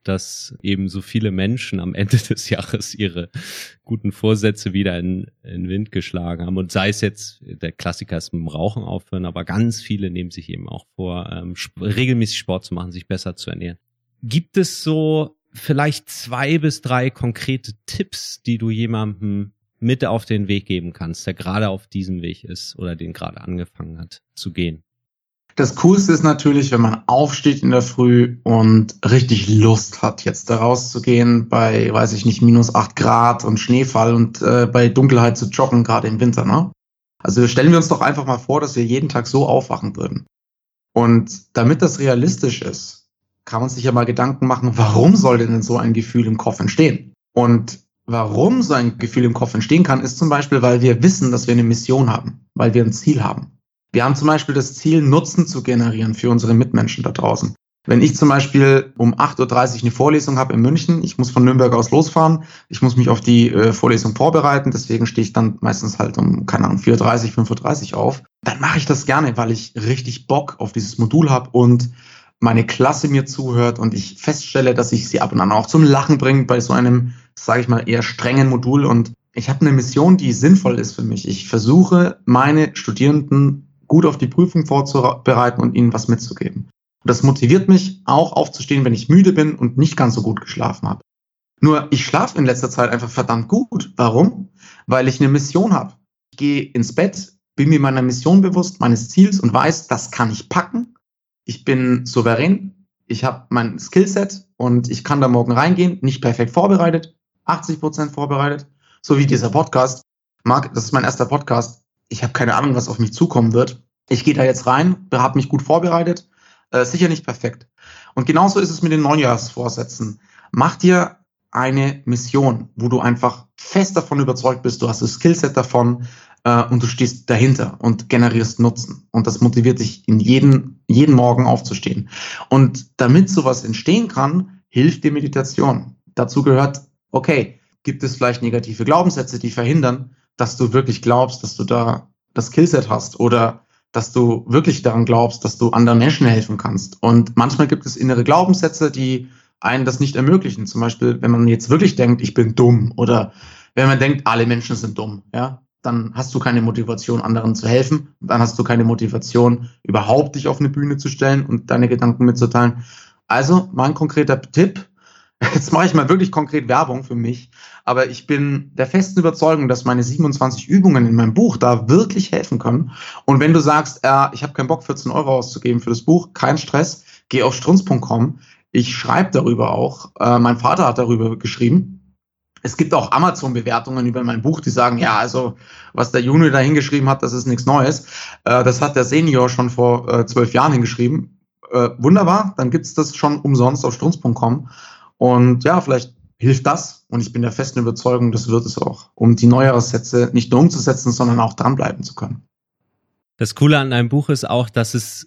dass eben so viele Menschen am Ende des Jahres ihre guten Vorsätze wieder in, in den Wind geschlagen haben. Und sei es jetzt, der Klassiker ist mit dem Rauchen aufhören, aber ganz viele nehmen sich eben auch vor, ähm, regelmäßig Sport zu machen, sich besser zu ernähren. Gibt es so vielleicht zwei bis drei konkrete Tipps, die du jemandem mit auf den Weg geben kannst, der gerade auf diesem Weg ist oder den gerade angefangen hat zu gehen? Das Coolste ist natürlich, wenn man aufsteht in der Früh und richtig Lust hat, jetzt da rauszugehen bei, weiß ich nicht, minus acht Grad und Schneefall und äh, bei Dunkelheit zu joggen, gerade im Winter, ne? Also stellen wir uns doch einfach mal vor, dass wir jeden Tag so aufwachen würden. Und damit das realistisch ist, kann man sich ja mal Gedanken machen, warum soll denn so ein Gefühl im Kopf entstehen? Und warum so ein Gefühl im Kopf entstehen kann, ist zum Beispiel, weil wir wissen, dass wir eine Mission haben, weil wir ein Ziel haben. Wir haben zum Beispiel das Ziel, Nutzen zu generieren für unsere Mitmenschen da draußen. Wenn ich zum Beispiel um acht Uhr dreißig eine Vorlesung habe in München, ich muss von Nürnberg aus losfahren, ich muss mich auf die äh, Vorlesung vorbereiten, deswegen stehe ich dann meistens halt um, keine Ahnung, vier Uhr dreißig, fünf Uhr dreißig auf, dann mache ich das gerne, weil ich richtig Bock auf dieses Modul habe und meine Klasse mir zuhört und ich feststelle, dass ich sie ab und an auch zum Lachen bringe bei so einem, sage ich mal, eher strengen Modul. Und ich habe eine Mission, die sinnvoll ist für mich. Ich versuche, meine Studierenden gut auf die Prüfung vorzubereiten und ihnen was mitzugeben. Und das motiviert mich auch aufzustehen, wenn ich müde bin und nicht ganz so gut geschlafen habe. Nur ich schlafe in letzter Zeit einfach verdammt gut. Warum? Weil ich eine Mission habe. Ich gehe ins Bett, bin mir meiner Mission bewusst, meines Ziels und weiß, das kann ich packen. Ich bin souverän, ich habe mein Skillset und ich kann da morgen reingehen, nicht perfekt vorbereitet, achtzig Prozent vorbereitet, so wie dieser Podcast. Marc, das ist mein erster Podcast. Ich habe keine Ahnung, was auf mich zukommen wird. Ich gehe da jetzt rein, habe mich gut vorbereitet, äh, sicher nicht perfekt. Und genauso ist es mit den Neujahrsvorsätzen. Mach dir eine Mission, wo du einfach fest davon überzeugt bist, du hast das Skillset davon äh, und du stehst dahinter und generierst Nutzen. Und das motiviert dich, in jeden, jeden Morgen aufzustehen. Und damit sowas entstehen kann, hilft dir Meditation. Dazu gehört, okay, gibt es vielleicht negative Glaubenssätze, die verhindern, dass du wirklich glaubst, dass du da das Skillset hast oder dass du wirklich daran glaubst, dass du anderen Menschen helfen kannst. Und manchmal gibt es innere Glaubenssätze, die einen das nicht ermöglichen. Zum Beispiel, wenn man jetzt wirklich denkt, ich bin dumm oder wenn man denkt, alle Menschen sind dumm, ja, dann hast du keine Motivation, anderen zu helfen. Dann hast du keine Motivation, überhaupt dich auf eine Bühne zu stellen und deine Gedanken mitzuteilen. Also mein konkreter Tipp, jetzt mache ich mal wirklich konkret Werbung für mich, aber ich bin der festen Überzeugung, dass meine siebenundzwanzig Übungen in meinem Buch da wirklich helfen können. Und wenn du sagst, äh, ich habe keinen Bock, vierzehn Euro auszugeben für das Buch, kein Stress, geh auf strunz punkt com. Ich schreibe darüber auch. Äh, mein Vater hat darüber geschrieben. Es gibt auch Amazon-Bewertungen über mein Buch, die sagen, ja, also was der Junior da hingeschrieben hat, das ist nichts Neues. Äh, das hat der Senior schon vor äh, zwölf Jahren hingeschrieben. Äh, wunderbar, dann gibt's das schon umsonst auf strunz punkt com. Und ja, vielleicht hilft das. Und ich bin der festen Überzeugung, das wird es auch, um die Neujahrssätze nicht nur umzusetzen, sondern auch dranbleiben zu können. Das Coole an deinem Buch ist auch, dass es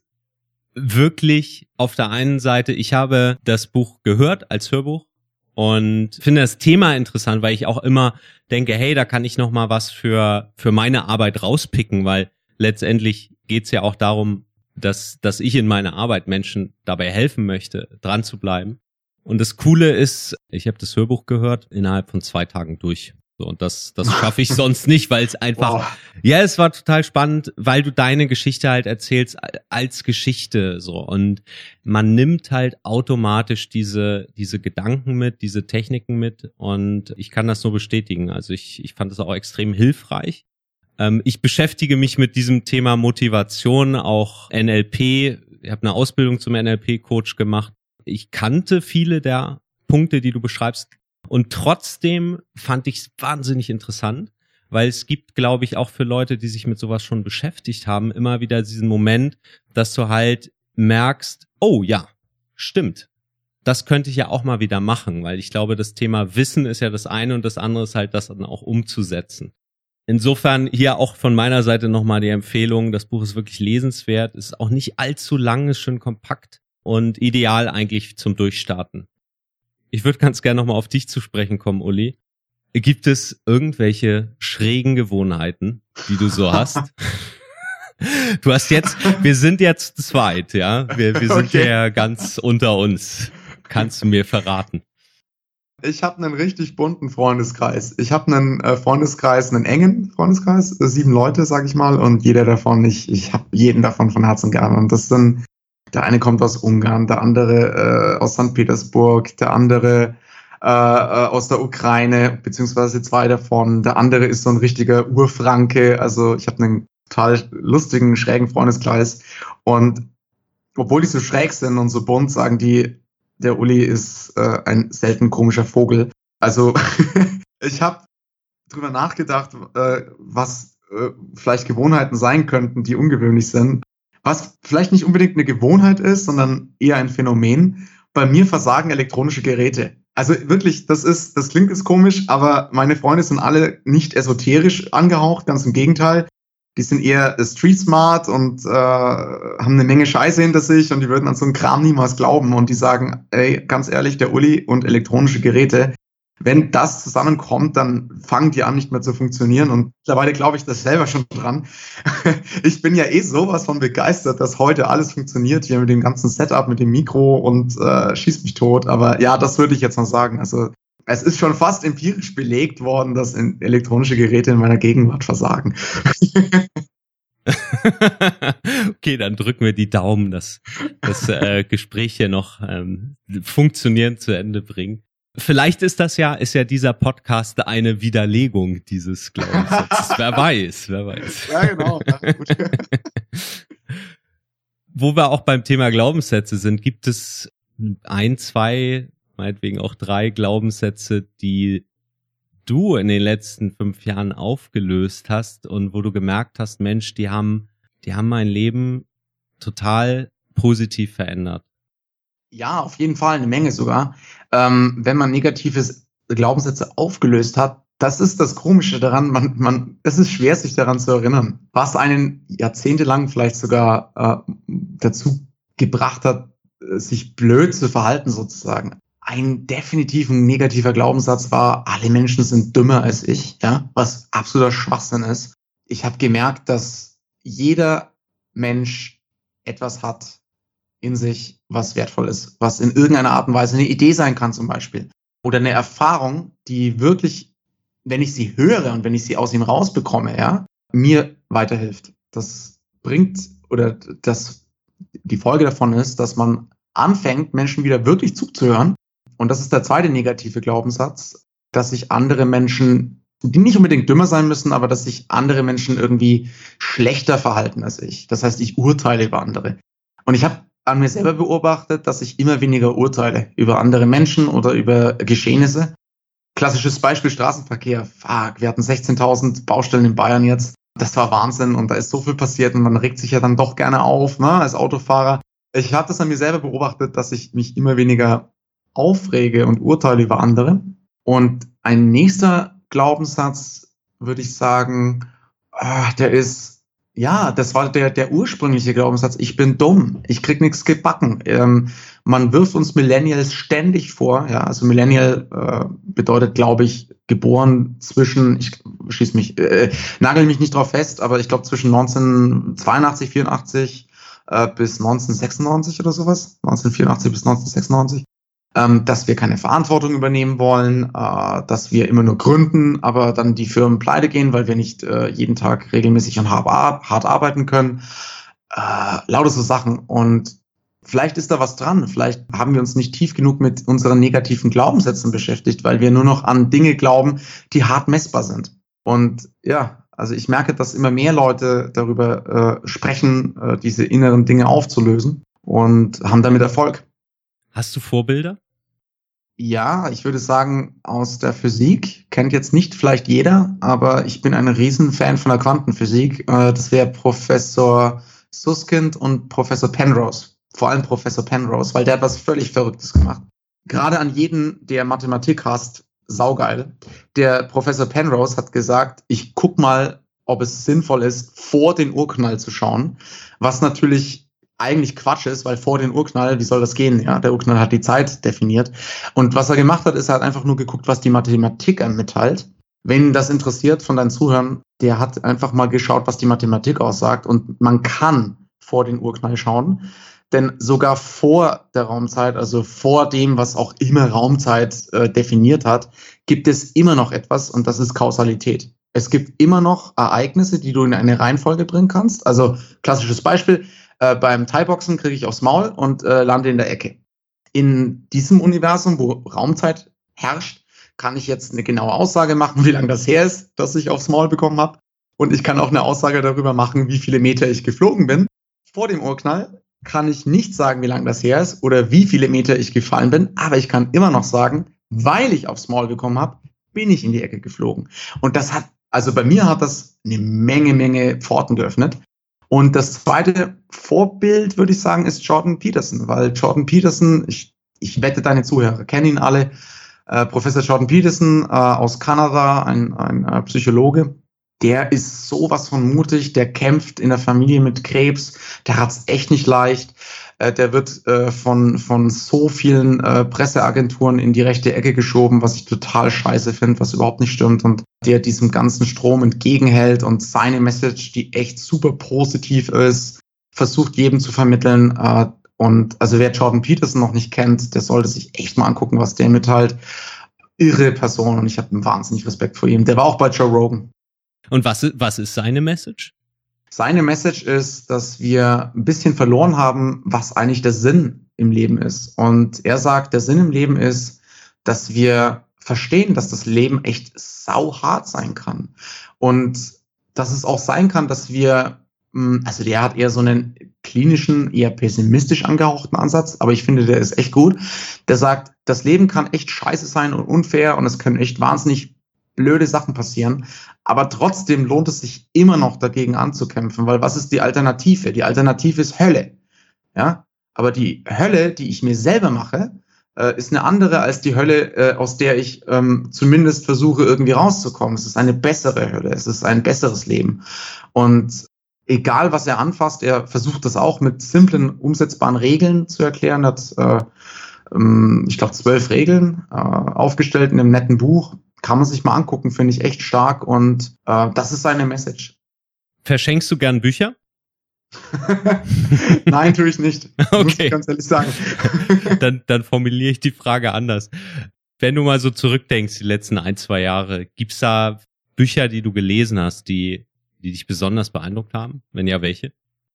wirklich auf der einen Seite, ich habe das Buch gehört als Hörbuch und finde das Thema interessant, weil ich auch immer denke, hey, da kann ich noch mal was für für meine Arbeit rauspicken, weil letztendlich geht's ja auch darum, dass dass ich in meiner Arbeit Menschen dabei helfen möchte, dran zu bleiben. Und das Coole ist, ich habe das Hörbuch gehört, innerhalb von zwei Tagen durch. So, und das das schaffe ich sonst nicht, weil es einfach, wow. Ja, es war total spannend, weil du deine Geschichte halt erzählst als Geschichte, so. Und man nimmt halt automatisch diese diese Gedanken mit, diese Techniken mit. Und ich kann das nur bestätigen. Also ich ich fand das auch extrem hilfreich. Ähm, ich beschäftige mich mit diesem Thema Motivation, auch N L P. Ich habe eine Ausbildung zum N L P-Coach gemacht. Ich kannte viele der Punkte, die du beschreibst. Und trotzdem fand ich es wahnsinnig interessant, weil es gibt, glaube ich, auch für Leute, die sich mit sowas schon beschäftigt haben, immer wieder diesen Moment, dass du halt merkst, oh ja, stimmt, das könnte ich ja auch mal wieder machen, weil ich glaube, das Thema Wissen ist ja das eine und das andere ist halt, das dann auch umzusetzen. Insofern hier auch von meiner Seite nochmal die Empfehlung, das Buch ist wirklich lesenswert, ist auch nicht allzu lang, ist schön kompakt und ideal eigentlich zum Durchstarten. Ich würde ganz gerne nochmal auf dich zu sprechen kommen, Uli. Gibt es irgendwelche schrägen Gewohnheiten, die du so hast? Du hast jetzt, wir sind jetzt zweit, ja? Wir, wir sind okay. Ja ganz unter uns. kannst du mir verraten? Ich habe einen richtig bunten Freundeskreis. Ich habe einen äh, Freundeskreis, einen engen Freundeskreis, äh, sieben Leute, sag ich mal, und jeder davon, ich, ich habe jeden davon von Herzen gerne. Und das sind, der eine kommt aus Ungarn, der andere äh, aus Sankt Petersburg, der andere äh, äh, aus der Ukraine, beziehungsweise zwei davon. Der andere ist so ein richtiger Urfranke. Also ich habe einen total lustigen, schrägen Freundeskreis. Und obwohl die so schräg sind und so bunt, sagen die, der Uli ist äh, ein selten komischer Vogel. Also ich habe drüber nachgedacht, äh, was äh, vielleicht Gewohnheiten sein könnten, die ungewöhnlich sind. Was vielleicht nicht unbedingt eine Gewohnheit ist, sondern eher ein Phänomen. Bei mir versagen elektronische Geräte. Also wirklich, das ist, das klingt jetzt komisch, aber meine Freunde sind alle nicht esoterisch angehaucht, ganz im Gegenteil. Die sind eher street smart und äh, haben eine Menge Scheiße hinter sich und die würden an so einen Kram niemals glauben. Und die sagen, ey, ganz ehrlich, der Uli und elektronische Geräte, wenn das zusammenkommt, dann fangen die an, nicht mehr zu funktionieren. Und mittlerweile glaube ich das selber schon dran. Ich bin ja eh sowas von begeistert, dass heute alles funktioniert hier mit dem ganzen Setup, mit dem Mikro und äh, schießt mich tot. Aber ja, das würde ich jetzt noch sagen. Also es ist schon fast empirisch belegt worden, dass elektronische Geräte in meiner Gegenwart versagen. Okay, dann drücken wir die Daumen, dass das äh, Gespräch hier noch ähm, funktionierend zu Ende bringt. Vielleicht ist das ja, ist ja dieser Podcast eine Widerlegung dieses Glaubenssatzes. Wer weiß, wer weiß. Ja, genau. Ja, gut. Wo wir auch beim Thema Glaubenssätze sind, gibt es ein, zwei, meinetwegen auch drei Glaubenssätze, die du in den letzten fünf Jahren aufgelöst hast und wo du gemerkt hast, Mensch, die haben, die haben mein Leben total positiv verändert. Ja, auf jeden Fall, eine Menge sogar. Ähm, wenn man negative Glaubenssätze aufgelöst hat, das ist das Komische daran, man, man, es ist schwer, sich daran zu erinnern, was einen jahrzehntelang vielleicht sogar äh, dazu gebracht hat, sich blöd zu verhalten sozusagen. Ein definitiv negativer Glaubenssatz war, alle Menschen sind dümmer als ich, ja, was absoluter Schwachsinn ist. Ich habe gemerkt, dass jeder Mensch etwas hat in sich, was wertvoll ist, was in irgendeiner Art und Weise eine Idee sein kann zum Beispiel. Oder eine Erfahrung, die wirklich, wenn ich sie höre und wenn ich sie aus ihm rausbekomme, ja, mir weiterhilft. Das bringt, oder das, die Folge davon ist, dass man anfängt, Menschen wieder wirklich zuzuhören. Und das ist der zweite negative Glaubenssatz, dass sich andere Menschen, die nicht unbedingt dümmer sein müssen, aber dass sich andere Menschen irgendwie schlechter verhalten als ich. Das heißt, ich urteile über andere. Und ich habe an mir selber beobachtet, dass ich immer weniger urteile über andere Menschen oder über Geschehnisse. Klassisches Beispiel Straßenverkehr. Fuck, wir hatten sechzehntausend Baustellen in Bayern jetzt. Das war Wahnsinn und da ist so viel passiert und man regt sich ja dann doch gerne auf, ne, als Autofahrer. Ich habe das an mir selber beobachtet, dass ich mich immer weniger aufrege und urteile über andere. Und ein nächster Glaubenssatz, würde ich sagen, ah, der ist, ja, das war der, der ursprüngliche Glaubenssatz, ich bin dumm, ich krieg nichts gebacken. Ähm, man wirft uns Millennials ständig vor, ja, also Millennial äh, bedeutet, glaube ich, geboren zwischen, ich schieß mich, äh, nagel mich nicht drauf fest, aber ich glaube zwischen neunzehnhundertzweiundachtzig, vierundachtzig äh, bis neunzehnhundertsechsundneunzig oder sowas, neunzehnhundertvierundachtzig bis neunzehnhundertsechsundneunzig. Dass wir keine Verantwortung übernehmen wollen, dass wir immer nur gründen, aber dann die Firmen pleite gehen, weil wir nicht jeden Tag regelmäßig und hart arbeiten können. Äh, lauter so Sachen. Und vielleicht ist da was dran. Vielleicht haben wir uns nicht tief genug mit unseren negativen Glaubenssätzen beschäftigt, weil wir nur noch an Dinge glauben, die hart messbar sind. Und ja, also ich merke, dass immer mehr Leute darüber äh, sprechen, äh, diese inneren Dinge aufzulösen und haben damit Erfolg. Hast du Vorbilder? Ja, ich würde sagen, aus der Physik, kennt jetzt nicht vielleicht jeder, aber ich bin ein Riesenfan von der Quantenphysik. Das wäre Professor Susskind und Professor Penrose. Vor allem Professor Penrose, weil der hat was völlig Verrücktes gemacht. Gerade an jeden, der Mathematik hasst, saugeil. Der Professor Penrose hat gesagt, ich guck mal, ob es sinnvoll ist, vor den Urknall zu schauen, was natürlich eigentlich Quatsch ist, weil vor den Urknall, wie soll das gehen? Ja, der Urknall hat die Zeit definiert. Und was er gemacht hat, ist, er hat einfach nur geguckt, was die Mathematik einem mitteilt. Wen das interessiert von deinen Zuhörern, der hat einfach mal geschaut, was die Mathematik aussagt. Und man kann vor den Urknall schauen. Denn sogar vor der Raumzeit, also vor dem, was auch immer Raumzeit äh, definiert hat, gibt es immer noch etwas und das ist Kausalität. Es gibt immer noch Ereignisse, die du in eine Reihenfolge bringen kannst. Also klassisches Beispiel, äh, beim Thai-Boxen kriege ich aufs Maul und äh, lande in der Ecke. In diesem Universum, wo Raumzeit herrscht, kann ich jetzt eine genaue Aussage machen, wie lange das her ist, dass ich aufs Maul bekommen habe. Und ich kann auch eine Aussage darüber machen, wie viele Meter ich geflogen bin. Vor dem Urknall kann ich nicht sagen, wie lange das her ist oder wie viele Meter ich gefallen bin, aber ich kann immer noch sagen, weil ich aufs Maul bekommen habe, bin ich in die Ecke geflogen. Und das hat, also bei mir hat das eine Menge, Menge Pforten geöffnet. Und das zweite Vorbild, würde ich sagen, ist Jordan Peterson, weil Jordan Peterson, ich, ich wette, deine Zuhörer kennen ihn alle, äh, Professor Jordan Peterson äh, aus Kanada, ein, ein äh, Psychologe, der ist sowas von mutig, der kämpft in der Familie mit Krebs, der hat's echt nicht leicht, äh, der wird äh, von von so vielen äh, Presseagenturen in die rechte Ecke geschoben, was ich total scheiße finde, was überhaupt nicht stimmt und der diesem ganzen Strom entgegenhält und seine Message, die echt super positiv ist, versucht jedem zu vermitteln äh, und also wer Jordan Peterson noch nicht kennt, der sollte sich echt mal angucken, was der mitteilt. Irre Person und ich habe einen wahnsinnig Respekt vor ihm. Der war auch bei Joe Rogan. Und was, was ist seine Message? Seine Message ist, dass wir ein bisschen verloren haben, was eigentlich der Sinn im Leben ist. Und er sagt, der Sinn im Leben ist, dass wir verstehen, dass das Leben echt sauhart sein kann. Und dass es auch sein kann, dass wir, also der hat eher so einen klinischen, eher pessimistisch angehauchten Ansatz, aber ich finde, der ist echt gut. Der sagt, das Leben kann echt scheiße sein und unfair und es können echt wahnsinnig blöde Sachen passieren, aber trotzdem lohnt es sich immer noch dagegen anzukämpfen, weil was ist die Alternative? Die Alternative ist Hölle, ja, aber die Hölle, die ich mir selber mache, äh, ist eine andere als die Hölle, äh, aus der ich ähm, zumindest versuche irgendwie rauszukommen. Es ist eine bessere Hölle, es ist ein besseres Leben und egal was er anfasst, er versucht das auch mit simplen, umsetzbaren Regeln zu erklären, er hat äh, ähm, ich glaube zwölf Regeln äh, aufgestellt in einem netten Buch. Kann man sich mal angucken, finde ich echt stark und äh, das ist seine Message. Verschenkst du gern Bücher? Nein, tue ich nicht. Okay. Muss ich ganz ehrlich sagen. dann, dann formuliere ich die Frage anders. Wenn du mal so zurückdenkst, die letzten ein, zwei Jahre, gibt's da Bücher, die du gelesen hast, die, die dich besonders beeindruckt haben? Wenn ja, welche?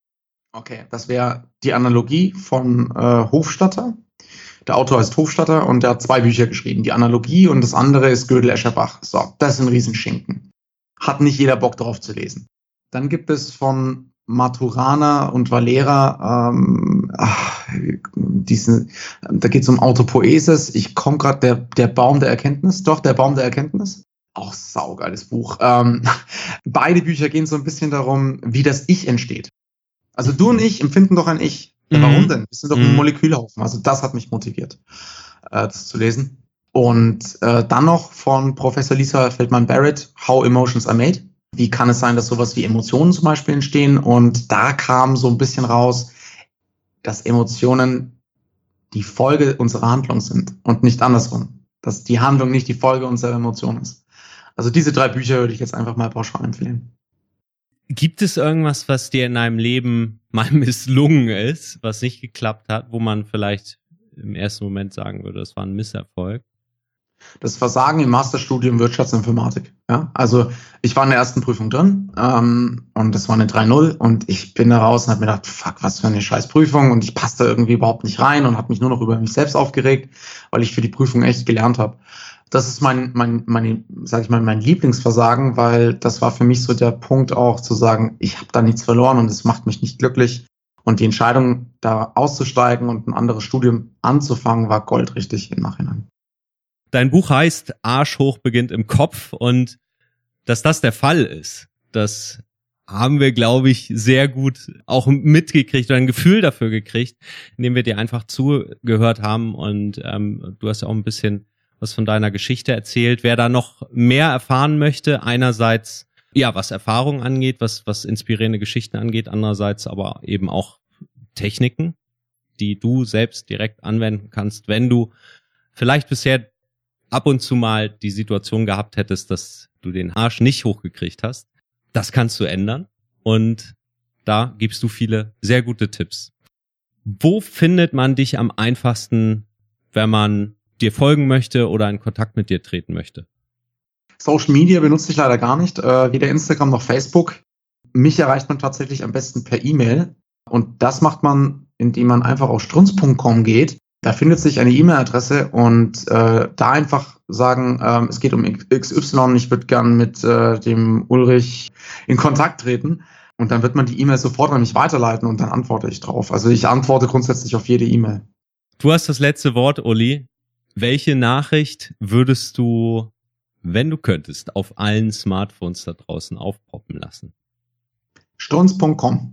Okay, das wäre die Analogie von äh, Hofstadter. Der Autor heißt Hofstadter und der hat zwei Bücher geschrieben. Die Analogie und das andere ist Gödel-Escherbach. So, das ist ein Riesenschinken. Hat nicht jeder Bock drauf zu lesen. Dann gibt es von Maturana und Valera ähm, ach, diese, da geht es um Autopoiesis. Ich komme gerade, der, der Baum der Erkenntnis. Doch, der Baum der Erkenntnis. Auch saugeiles Buch. Ähm, beide Bücher gehen so ein bisschen darum, wie das Ich entsteht. Also du und ich empfinden doch ein Ich. Ja, warum denn? Wir sind doch ein Molekülhaufen. Also das hat mich motiviert, äh, das zu lesen. Und äh, dann noch von Professor Lisa Feldman-Barrett, How Emotions Are Made. Wie kann es sein, dass sowas wie Emotionen zum Beispiel entstehen? Und da kam so ein bisschen raus, dass Emotionen die Folge unserer Handlung sind und nicht andersrum. Dass die Handlung nicht die Folge unserer Emotion ist. Also diese drei Bücher würde ich jetzt einfach mal pauschal empfehlen. Gibt es irgendwas, was dir in deinem Leben mal misslungen ist, was nicht geklappt hat, wo man vielleicht im ersten Moment sagen würde, das war ein Misserfolg? Das Versagen im Masterstudium Wirtschaftsinformatik. Ja, also ich war in der ersten Prüfung drin ähm, und das war eine drei null und ich bin da raus und habe mir gedacht, fuck, was für eine scheiß Prüfung und ich passe da irgendwie überhaupt nicht rein und habe mich nur noch über mich selbst aufgeregt, weil ich für die Prüfung echt gelernt habe. Das ist mein, mein, mein, sag ich mal, mein Lieblingsversagen, weil das war für mich so der Punkt auch zu sagen, ich habe da nichts verloren und es macht mich nicht glücklich. Und die Entscheidung, da auszusteigen und ein anderes Studium anzufangen, war goldrichtig im Nachhinein. Dein Buch heißt Arsch hoch beginnt im Kopf und dass das der Fall ist, das haben wir, glaube ich, sehr gut auch mitgekriegt oder ein Gefühl dafür gekriegt, indem wir dir einfach zugehört haben und ähm, du hast ja auch ein bisschen was von deiner Geschichte erzählt. Wer da noch mehr erfahren möchte, einerseits, ja, was Erfahrung angeht, was, was inspirierende Geschichten angeht, andererseits aber eben auch Techniken, die du selbst direkt anwenden kannst, wenn du vielleicht bisher ab und zu mal die Situation gehabt hättest, dass du den Arsch nicht hochgekriegt hast. Das kannst du ändern und da gibst du viele sehr gute Tipps. Wo findet man dich am einfachsten, wenn man dir folgen möchte oder in Kontakt mit dir treten möchte? Social Media benutze ich leider gar nicht, äh, weder Instagram noch Facebook. Mich erreicht man tatsächlich am besten per E-Mail. Und das macht man, indem man einfach auf strunz punkt com geht. Da findet sich eine E-Mail-Adresse und äh, da einfach sagen, ähm, es geht um X Y, ich würde gern mit äh, dem Ulrich in Kontakt treten. Und dann wird man die E-Mail sofort an mich weiterleiten und dann antworte ich drauf. Also ich antworte grundsätzlich auf jede E-Mail. Du hast das letzte Wort, Uli. Welche Nachricht würdest du, wenn du könntest, auf allen Smartphones da draußen aufpoppen lassen? strunz punkt com.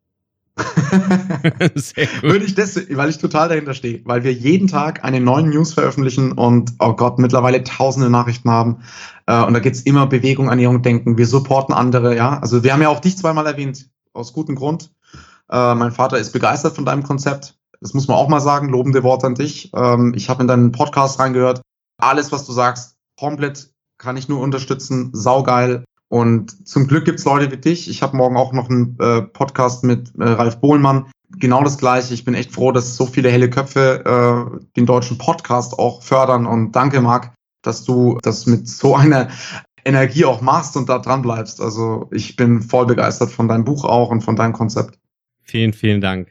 Sehr gut. Würde ich das, weil ich total dahinter stehe, weil wir jeden Tag eine neue News veröffentlichen und, oh Gott, mittlerweile tausende Nachrichten haben. Äh, und da geht's immer Bewegung, Ernährung, Denken. Wir supporten andere, ja. Also wir haben ja auch dich zweimal erwähnt, aus gutem Grund. Äh, mein Vater ist begeistert von deinem Konzept. Das muss man auch mal sagen, lobende Worte an dich. Ähm, ich habe in deinen Podcast reingehört. Alles, was du sagst, komplett kann ich nur unterstützen. Saugeil. Und zum Glück gibt's Leute wie dich. Ich habe morgen auch noch einen äh, Podcast mit äh, Ralf Bohlmann. Genau das Gleiche. Ich bin echt froh, dass so viele helle Köpfe äh, den deutschen Podcast auch fördern. Und danke, Marc, dass du das mit so einer Energie auch machst und da dran bleibst. Also ich bin voll begeistert von deinem Buch auch und von deinem Konzept. Vielen, vielen Dank.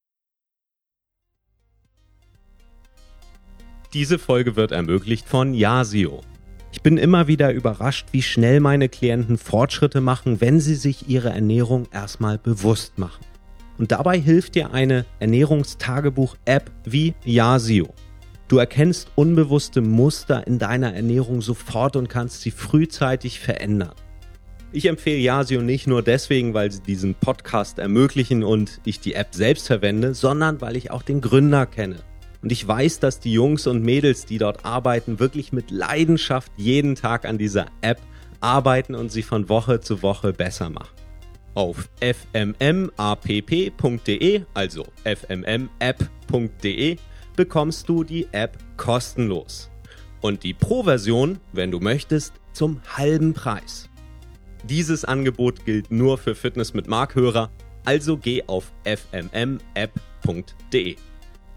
Diese Folge wird ermöglicht von Yasio. Ich bin immer wieder überrascht, wie schnell meine Klienten Fortschritte machen, wenn sie sich ihre Ernährung erstmal bewusst machen. Und dabei hilft dir eine Ernährungstagebuch-App wie Yasio. Du erkennst unbewusste Muster in deiner Ernährung sofort und kannst sie frühzeitig verändern. Ich empfehle Yasio nicht nur deswegen, weil sie diesen Podcast ermöglichen und ich die App selbst verwende, sondern weil ich auch den Gründer kenne. Und ich weiß, dass die Jungs und Mädels, die dort arbeiten, wirklich mit Leidenschaft jeden Tag an dieser App arbeiten und sie von Woche zu Woche besser machen. Auf f m m app punkt d e, also f m m app punkt d e, bekommst du die App kostenlos. Und die Pro-Version, wenn du möchtest, zum halben Preis. Dieses Angebot gilt nur für Fitness mit Mark-Hörer, also geh auf f m m app punkt d e.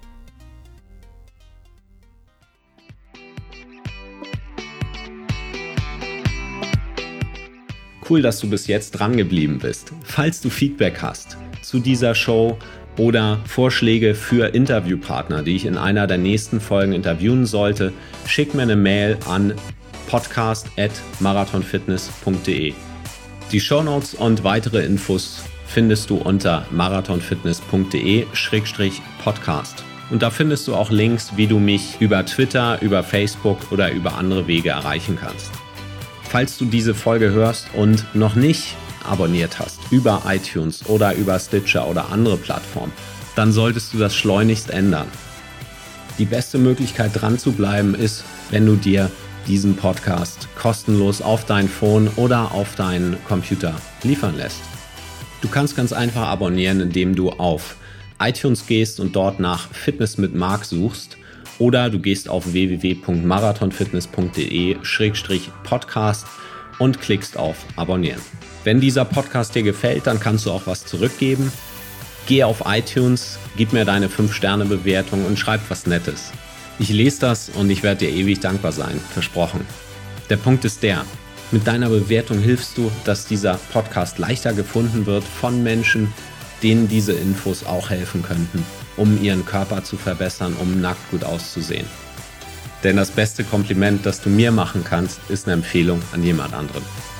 Cool, dass du bis jetzt dran geblieben bist. Falls du Feedback hast zu dieser Show oder Vorschläge für Interviewpartner, die ich in einer der nächsten Folgen interviewen sollte, schick mir eine Mail an podcast at marathonfitness punkt d e. Die Shownotes und weitere Infos findest du unter marathonfitness punkt d e Schrägstrich podcast. Und da findest du auch Links, wie du mich über Twitter, über Facebook oder über andere Wege erreichen kannst. Falls du diese Folge hörst und noch nicht abonniert hast über iTunes oder über Stitcher oder andere Plattformen, dann solltest du das schleunigst ändern. Die beste Möglichkeit dran zu bleiben ist, wenn du dir diesen Podcast kostenlos auf dein Phone oder auf deinen Computer liefern lässt. Du kannst ganz einfach abonnieren, indem du auf iTunes gehst und dort nach Fitness mit Marc suchst. Oder du gehst auf w w w punkt marathonfitness punkt d e Schrägstrich podcast und klickst auf Abonnieren. Wenn dieser Podcast dir gefällt, dann kannst du auch was zurückgeben. Geh auf iTunes, gib mir deine fünf Sterne Bewertung und schreib was Nettes. Ich lese das und ich werde dir ewig dankbar sein, versprochen. Der Punkt ist der, mit deiner Bewertung hilfst du, dass dieser Podcast leichter gefunden wird von Menschen, denen diese Infos auch helfen könnten, um ihren Körper zu verbessern, um nackt gut auszusehen. Denn das beste Kompliment, das du mir machen kannst, ist eine Empfehlung an jemand anderen.